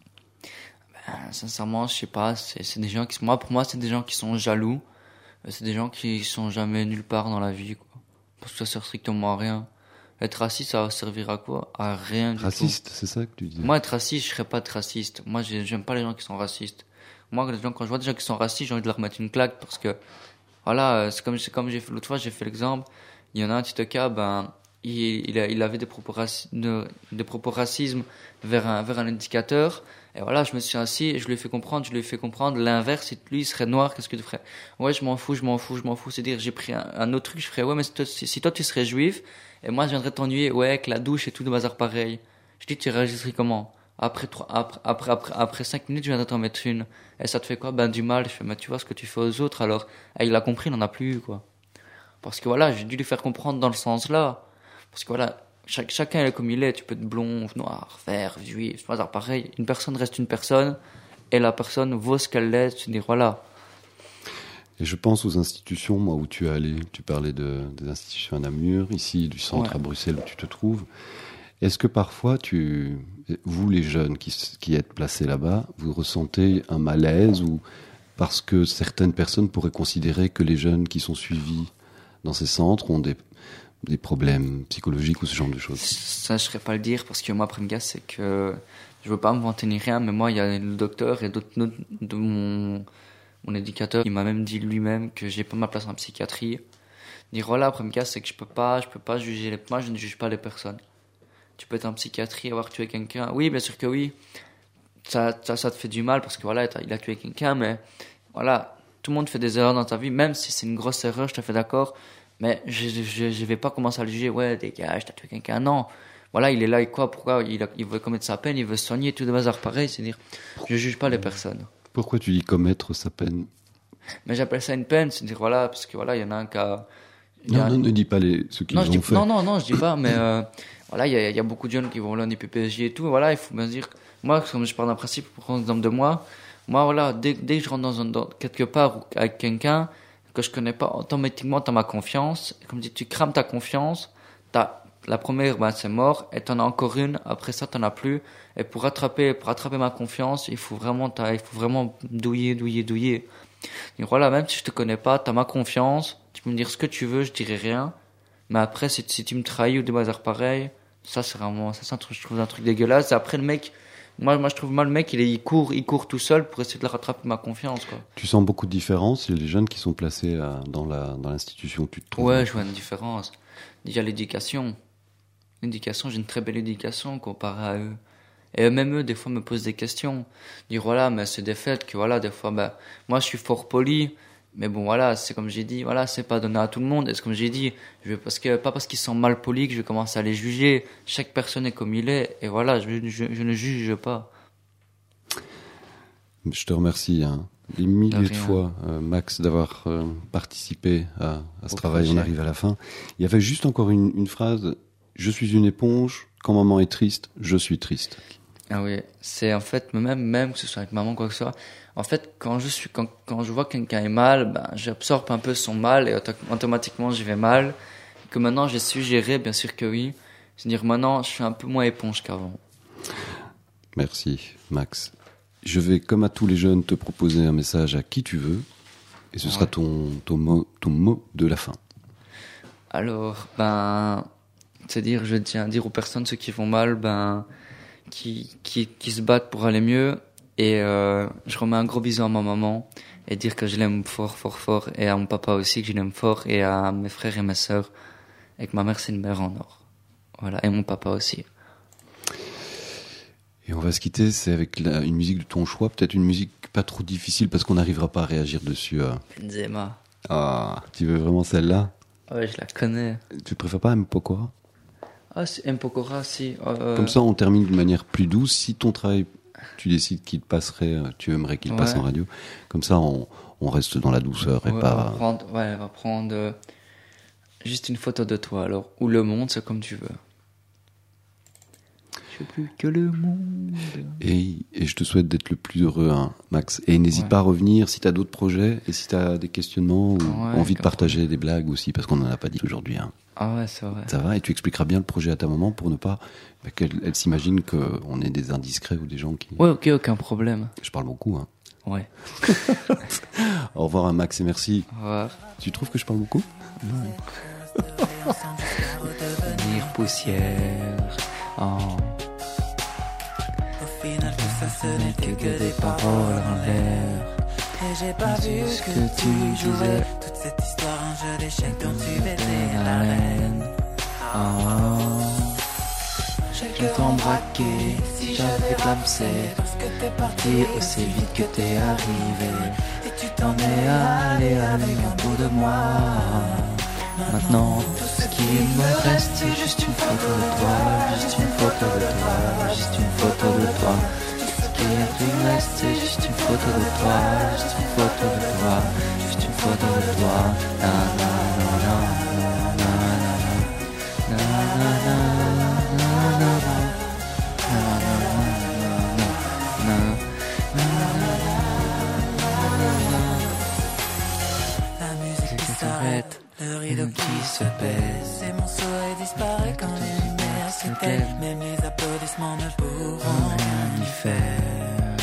Ben, sincèrement, je sais pas. C'est, c'est des gens qui, moi, pour moi, c'est des gens qui sont jaloux. C'est des gens qui sont jamais nulle part dans la vie, quoi. Parce que ça sert strictement à rien. Être raciste, ça va servir à quoi? À rien du tout. Raciste, c'est ça que tu dis? Moi, être raciste, je serais pas être raciste. Moi, j'aime pas les gens qui sont racistes. Moi, les gens, quand je vois des gens qui sont racistes, j'ai envie de leur mettre une claque parce que, voilà, c'est comme, c'est comme j'ai fait l'autre fois, j'ai fait l'exemple. Il y en a un petit cas, ben, il, il, a, il avait des propos, raci- de, des propos racisme vers un, vers un indicateur. Et voilà, je me suis assis et je lui ai fait comprendre, je lui ai fait comprendre l'inverse. Si lui, il serait noir, qu'est-ce que tu ferais? Ouais, je m'en fous, je m'en fous, je m'en fous. C'est-à-dire, j'ai pris un, un autre truc, je ferais, ouais, mais si toi, si, si toi tu serais juif, et moi, je viendrais t'ennuyer, ouais, avec la douche et tout de bazar pareil. Je dis, tu réagirais comment? Après trois, après, après, après, après cinq minutes, je viendrais t'en mettre une. Et ça te fait quoi? Ben, du mal. Je fais, mais tu vois ce que tu fais aux autres, alors. Et il a compris, il n'en a plus eu, quoi. Parce que voilà, j'ai dû lui faire comprendre dans le sens là. Parce que voilà, chaque, chacun est comme il est. Tu peux être blond, noir, vert, juif, c'est pas pareil. Une personne reste une personne, et la personne vaut ce qu'elle est. Tu dis, voilà. Et je pense aux institutions, moi, où tu es allé. Tu parlais de, des institutions à Namur, ici, du centre ouais. à Bruxelles où tu te trouves. Est-ce que parfois, tu, vous les jeunes qui, qui êtes placés là-bas, vous ressentez un malaise ou parce que certaines personnes pourraient considérer que les jeunes qui sont suivis dans ces centres ont des, des problèmes psychologiques ou ce genre de choses? Ça, je ne saurais pas le dire parce que moi, après, gars, c'est que je ne veux pas me vanter ni rien, mais moi, il y a le docteur et d'autres de mon, mon éducateur, il m'a même dit lui-même que j'ai pas ma place en psychiatrie. Dire voilà, après, gars, c'est que je peux pas, je peux pas juger les, moi, je ne juge pas les personnes. Tu peux être en psychiatrie, avoir tué quelqu'un. Oui, bien sûr que oui. Ça, ça, ça te fait du mal parce que voilà, il a tué quelqu'un, mais voilà, tout le monde fait des erreurs dans ta vie, même si c'est une grosse erreur, je te fais d'accord, mais je, je, je vais pas commencer à le juger, ouais, dégage, t'as tué quelqu'un. Non. Voilà, il est là et quoi, pourquoi il, a, il veut commettre sa peine, il veut se soigner, tout de bazar pareil, c'est-à-dire, je juge pas les personnes. Pourquoi tu dis commettre sa peine? Mais j'appelle ça une peine, c'est-à-dire, voilà, parce que voilà, il y en a un qui a. Non, a... non, ne dis pas les, ceux qui non, l'ont dis, fait. Non, non, non, je dis pas, mais euh, voilà, il y a, y a beaucoup de jeunes qui vont là en I P P S J et tout, voilà, il faut bien se dire, moi, comme je parle d'un principe, pour prendre l'exemple de moi, moi, voilà, dès, dès que je rentre dans, un, dans quelque part ou avec quelqu'un que je connais pas, automatiquement, t'as ma confiance, et comme je dis, tu crames ta confiance, t'as, la première, ben, c'est mort, et t'en as encore une, après ça, t'en as plus, et pour rattraper, pour rattraper ma confiance, il faut vraiment, t'as, il faut vraiment douiller, douiller, douiller. Et voilà, même si je te connais pas, t'as ma confiance, tu peux me dire ce que tu veux, je dirai rien. Mais après, si, si tu me trahis ou des bazars pareils, ça c'est vraiment, ça c'est un truc, je trouve un truc dégueulasse. Et après le mec, moi, moi je trouve mal le mec, il, est, il court, il court tout seul pour essayer de rattraper ma confiance, quoi. Tu sens beaucoup de différence, les jeunes qui sont placés à, dans la, dans l'institution où tu te trouves? Ouais, je vois une différence. Déjà l'éducation. L'éducation, j'ai une très belle éducation comparée à eux. Et même eux, des fois, me posent des questions. Dire, voilà, mais c'est des faits que, voilà, des fois, ben, moi, je suis fort poli. Mais bon, voilà, c'est comme j'ai dit, voilà, c'est pas donné à tout le monde. Et c'est comme j'ai dit, je vais, parce que, pas parce qu'ils sont mal polis que je vais commencer à les juger. Chaque personne est comme il est. Et voilà, je, je, je ne juge pas. Je te remercie, hein, des milliers de, de fois, euh, Max, d'avoir euh, participé à, à ce Au travail. Projet. On arrive à la fin. Il y avait juste encore une, une phrase. Je suis une éponge. Quand maman est triste, je suis triste. Ah oui, c'est en fait, même, même que ce soit avec maman, quoi que ce soit, en fait, quand je suis, quand, quand je vois que quelqu'un est mal, ben, j'absorbe un peu son mal et auto- automatiquement j'y vais mal. Que maintenant j'ai su gérer, bien sûr que oui. C'est-à-dire maintenant, je suis un peu moins éponge qu'avant. Merci, Max. Je vais, comme à tous les jeunes, te proposer un message à qui tu veux, et ce ouais. sera ton, ton mot, ton mot de la fin. Alors, ben, c'est-à-dire, je tiens à dire aux personnes, ceux qui vont mal, ben, qui, qui, qui se battent pour aller mieux. Et euh, je remets un gros bisou à ma maman et dire que je l'aime fort, fort, fort. Et à mon papa aussi, que je l'aime fort. Et à mes frères et mes sœurs. Et que ma mère, c'est une mère en or. Voilà, et mon papa aussi. Et on va se quitter, c'est avec la, une musique de ton choix. Peut-être une musique pas trop difficile parce qu'on n'arrivera pas à réagir dessus. Euh. Benzema. Ah, tu veux vraiment celle-là? Ouais, je la connais. Tu préfères pas Mpokora? Ah, c'est Mpokora, si. Euh... Comme ça, on termine de manière plus douce. Si ton travail, tu décides qu'il passerait, tu aimerais qu'il ouais. passe en radio. Comme ça, on, on reste dans la douceur et ouais, pas. On va prendre, ouais, on va prendre euh, juste une photo de toi, alors. Ou le monde, c'est comme tu veux. Je sais plus que le monde. Et, et je te souhaite d'être le plus heureux, hein, Max. Et n'hésite Ouais. pas à revenir si tu as d'autres projets et si tu as des questionnements ou Ouais, envie de grave. partager des blagues aussi, parce qu'on n'en a pas dit aujourd'hui. Hein. Ah ouais, c'est vrai. Ça va, et tu expliqueras bien le projet à ta maman pour ne pas bah, qu'elle elle s'imagine qu'on est des indiscrets ou des gens qui... Ouais, ok, aucun problème. Je parle beaucoup. Hein. Ouais. Au revoir, hein, Max, et merci. Au revoir. Tu trouves que je parle beaucoup? Devenir poussière. Oh. Au final, tout ça, ce n'est n'était que des paroles en l'air. Et j'ai pas Mais vu c'est ce que, que tu tu jouais disais. toute cette histoire, un jeu d'échecs dont tu étais La la reine. reine. Oh. Je t'embraquais si j'avais clamsé. Parce que t'es parti T'es aussi vite que t'es arrivé. et tu T'en es allé avec un bout de moi. Maintenant, tout ce qui me reste, c'est juste une photo de toi. Juste une photo de toi. Juste une photo de toi. Tout ce qui me reste, c'est juste une photo de toi. Juste une photo de toi. Juste une photo de toi. Na na na na na na na na na na na na. La musique qui s'arrête, le rideau qui se baisse. Et mon sourire disparaît quand les lumières s'éteignent. Même les applaudissements ne pourront Rien y faire.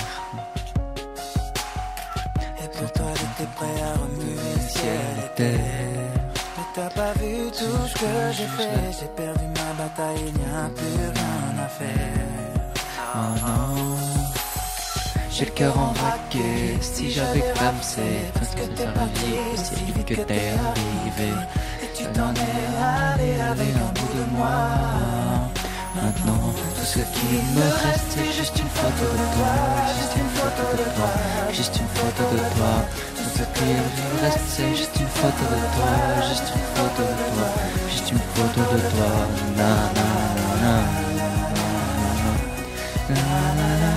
Et pour toi j'étais prêt à remuer le ciel et terre. Mais t'as pas vu tout ce que j'ai fait. J'ai perdu ma bataille, il n'y a plus rien à faire. Oh non. J'ai le cœur en braquet. Si j'avais clamsé, parce que t'es parti aussi vite que t'es arrivé. Et tu t'en es allé avec un bout de moi. Maintenant, tout ce qui me reste, c'est juste une photo de toi. Juste une photo de toi. Juste une photo de toi. Tout ce qui me reste, c'est juste une photo de toi. Juste une photo de toi. Juste une photo de toi. Na na na na na na na.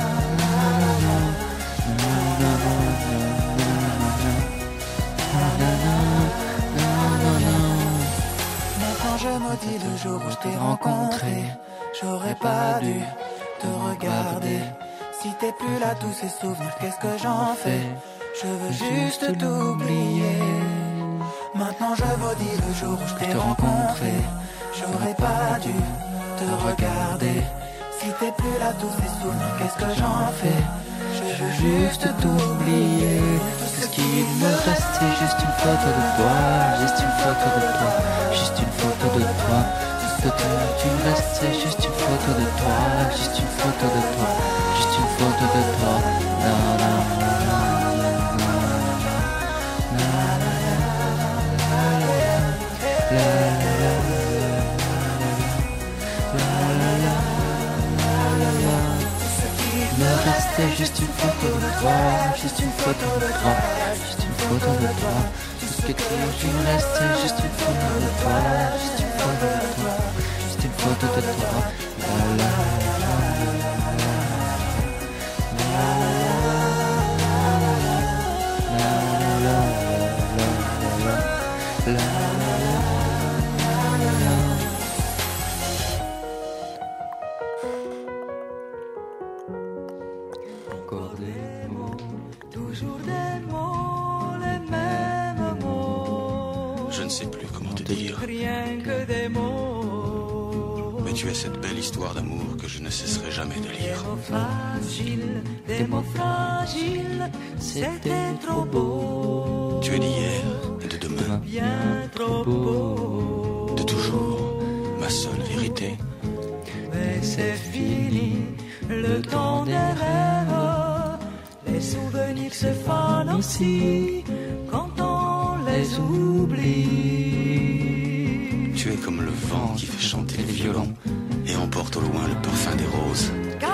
Maintenant je maudis le jour où je t'ai rencontré. J'aurais pas dû te regarder. Si t'es plus là, tous ces souvenirs, qu'est-ce que j'en fais? Je veux juste t'oublier. Maintenant je maudis le jour où je t'ai rencontré. J'aurais pas dû te regarder. Si t'es plus là, tous ces souvenirs, qu'est-ce que j'en fais? Je veux juste t'oublier. Tout ce qui me reste, c'est juste une photo de toi. Juste une photo de toi. Juste une photo de toi. Tout ce qui me reste, c'est juste une photo de toi. Juste une photo de toi. Juste une photo de toi. Na na na na na na na me restait juste une photo de toi, juste une photo de toi, juste une photo de toi. Tout ce que tu me restait juste une photo de toi, juste une photo de toi, juste une photo de toi. La la la la la la la la encore des mots, toujours des mots, les mêmes mots. Je ne sais plus comment te dire. Rien que des mots. Mais tu es cette belle histoire d'amour que je ne cesserai jamais de lire. Des mots fragiles, des mots fragiles, c'était trop beau. Tu es d'hier et de demain, Bien trop beau. de toujours, ma seule vérité. Mais c'est fini, le temps des rêves. Les souvenirs se fanent aussi quand on les oublie. Tu es comme le vent qui fait chanter les violons et emporte au loin le parfum des roses.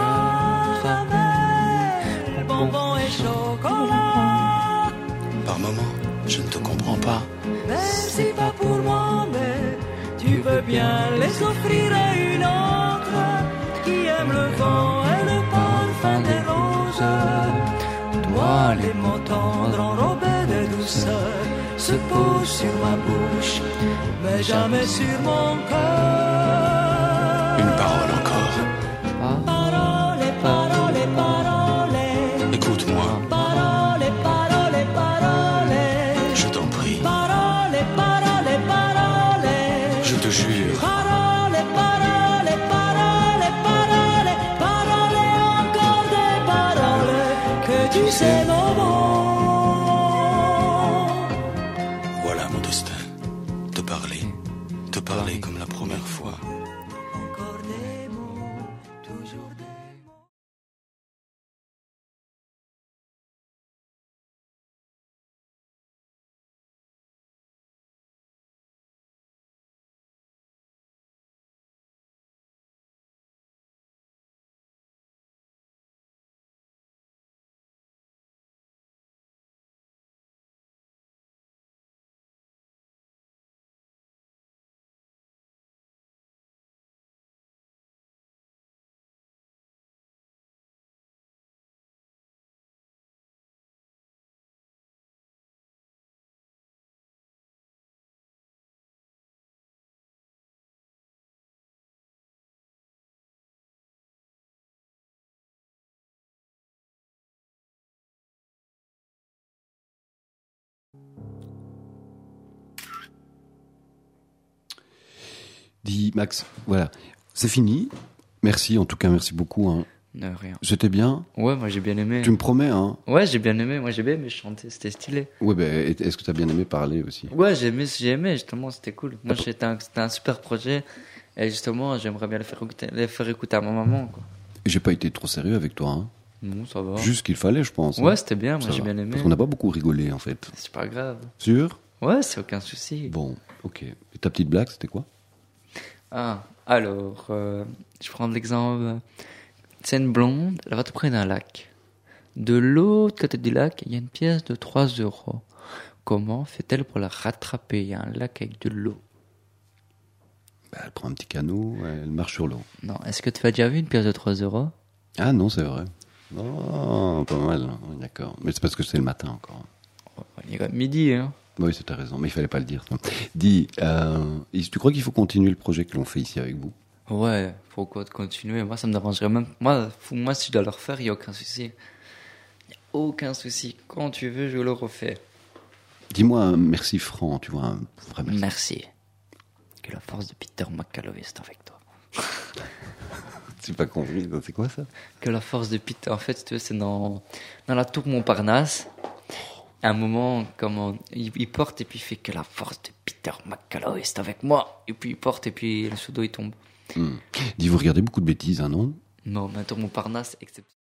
Caramel, bonbons et chocolat. Par moments, je ne te comprends pas. Mais c'est pas pour moi, mais tu veux bien les offrir à une autre qui aime le vent et le parfum des roses. Toi, les mots tendres enrobés de douceur se posent sur ma bouche, mais jamais sur mon cœur. Une parole encore. tu sais, maman. Voilà mon destin. Te parler, te parler comme la première fois. Encore des mots, toujours des mots. Dis Max, voilà, c'est fini. Merci, en tout cas, merci beaucoup. Hein. De rien. C'était bien. Ouais, moi j'ai bien aimé. Tu me promets, hein. Ouais, j'ai bien aimé. Moi j'ai bien aimé chanter, c'était stylé. Ouais, ben, est-ce que t'as bien aimé parler aussi? Ouais, j'ai aimé, j'ai aimé, justement, c'était cool. Moi, c'était un, c'était un super projet. Et justement, j'aimerais bien le faire écouter, le faire écouter à ma maman, quoi. J'ai pas été trop sérieux avec toi, hein. Non, ça va. Juste ce qu'il fallait, je pense. Ouais, hein. c'était bien, moi Ça j'ai va. bien aimé. Parce qu'on n'a pas beaucoup rigolé, en fait. C'est pas grave. Sûr? Ouais, c'est aucun souci. Bon, ok. Et ta petite blague, c'était quoi? Ah, alors, euh, je prends l'exemple. C'est une blonde, elle va te prendre un lac. De l'autre côté du lac, il y a une pièce de trois euros. Comment fait-elle pour la rattraper? Il y a un lac avec de l'eau. Bah, elle prend un petit canot, elle marche sur l'eau. Non, est-ce que tu as déjà vu une pièce de trois euros? Ah non, c'est vrai. Oh, pas mal, oui, d'accord. Mais c'est parce que c'est le matin encore. Il est comme midi, hein. Oui, c'est ta raison, mais il fallait pas le dire. Dis, euh, tu crois qu'il faut continuer le projet que l'on fait ici avec vous? Ouais, pourquoi de continuer? Moi, ça me dérangerait même. Moi, moi si je dois le refaire, il n'y a aucun souci. Il n'y a aucun souci. Quand tu veux, je le refais. Dis-moi un merci franc, tu vois, un vrai merci. Merci. Que la force de Peter McCalloway est avec toi. C'est pas compris, c'est quoi ça? Que la force de Peter, en fait, si tu veux, c'est dans, dans la tour Montparnasse. À un moment, comment, il, il porte et puis il fait que la force de Peter McCalloway est avec moi. Et puis il porte et puis le seau d'eau il tombe. Mmh. Dis, vous regardez beaucoup de bêtises, hein, non? Non, mais la tour Montparnasse, exception.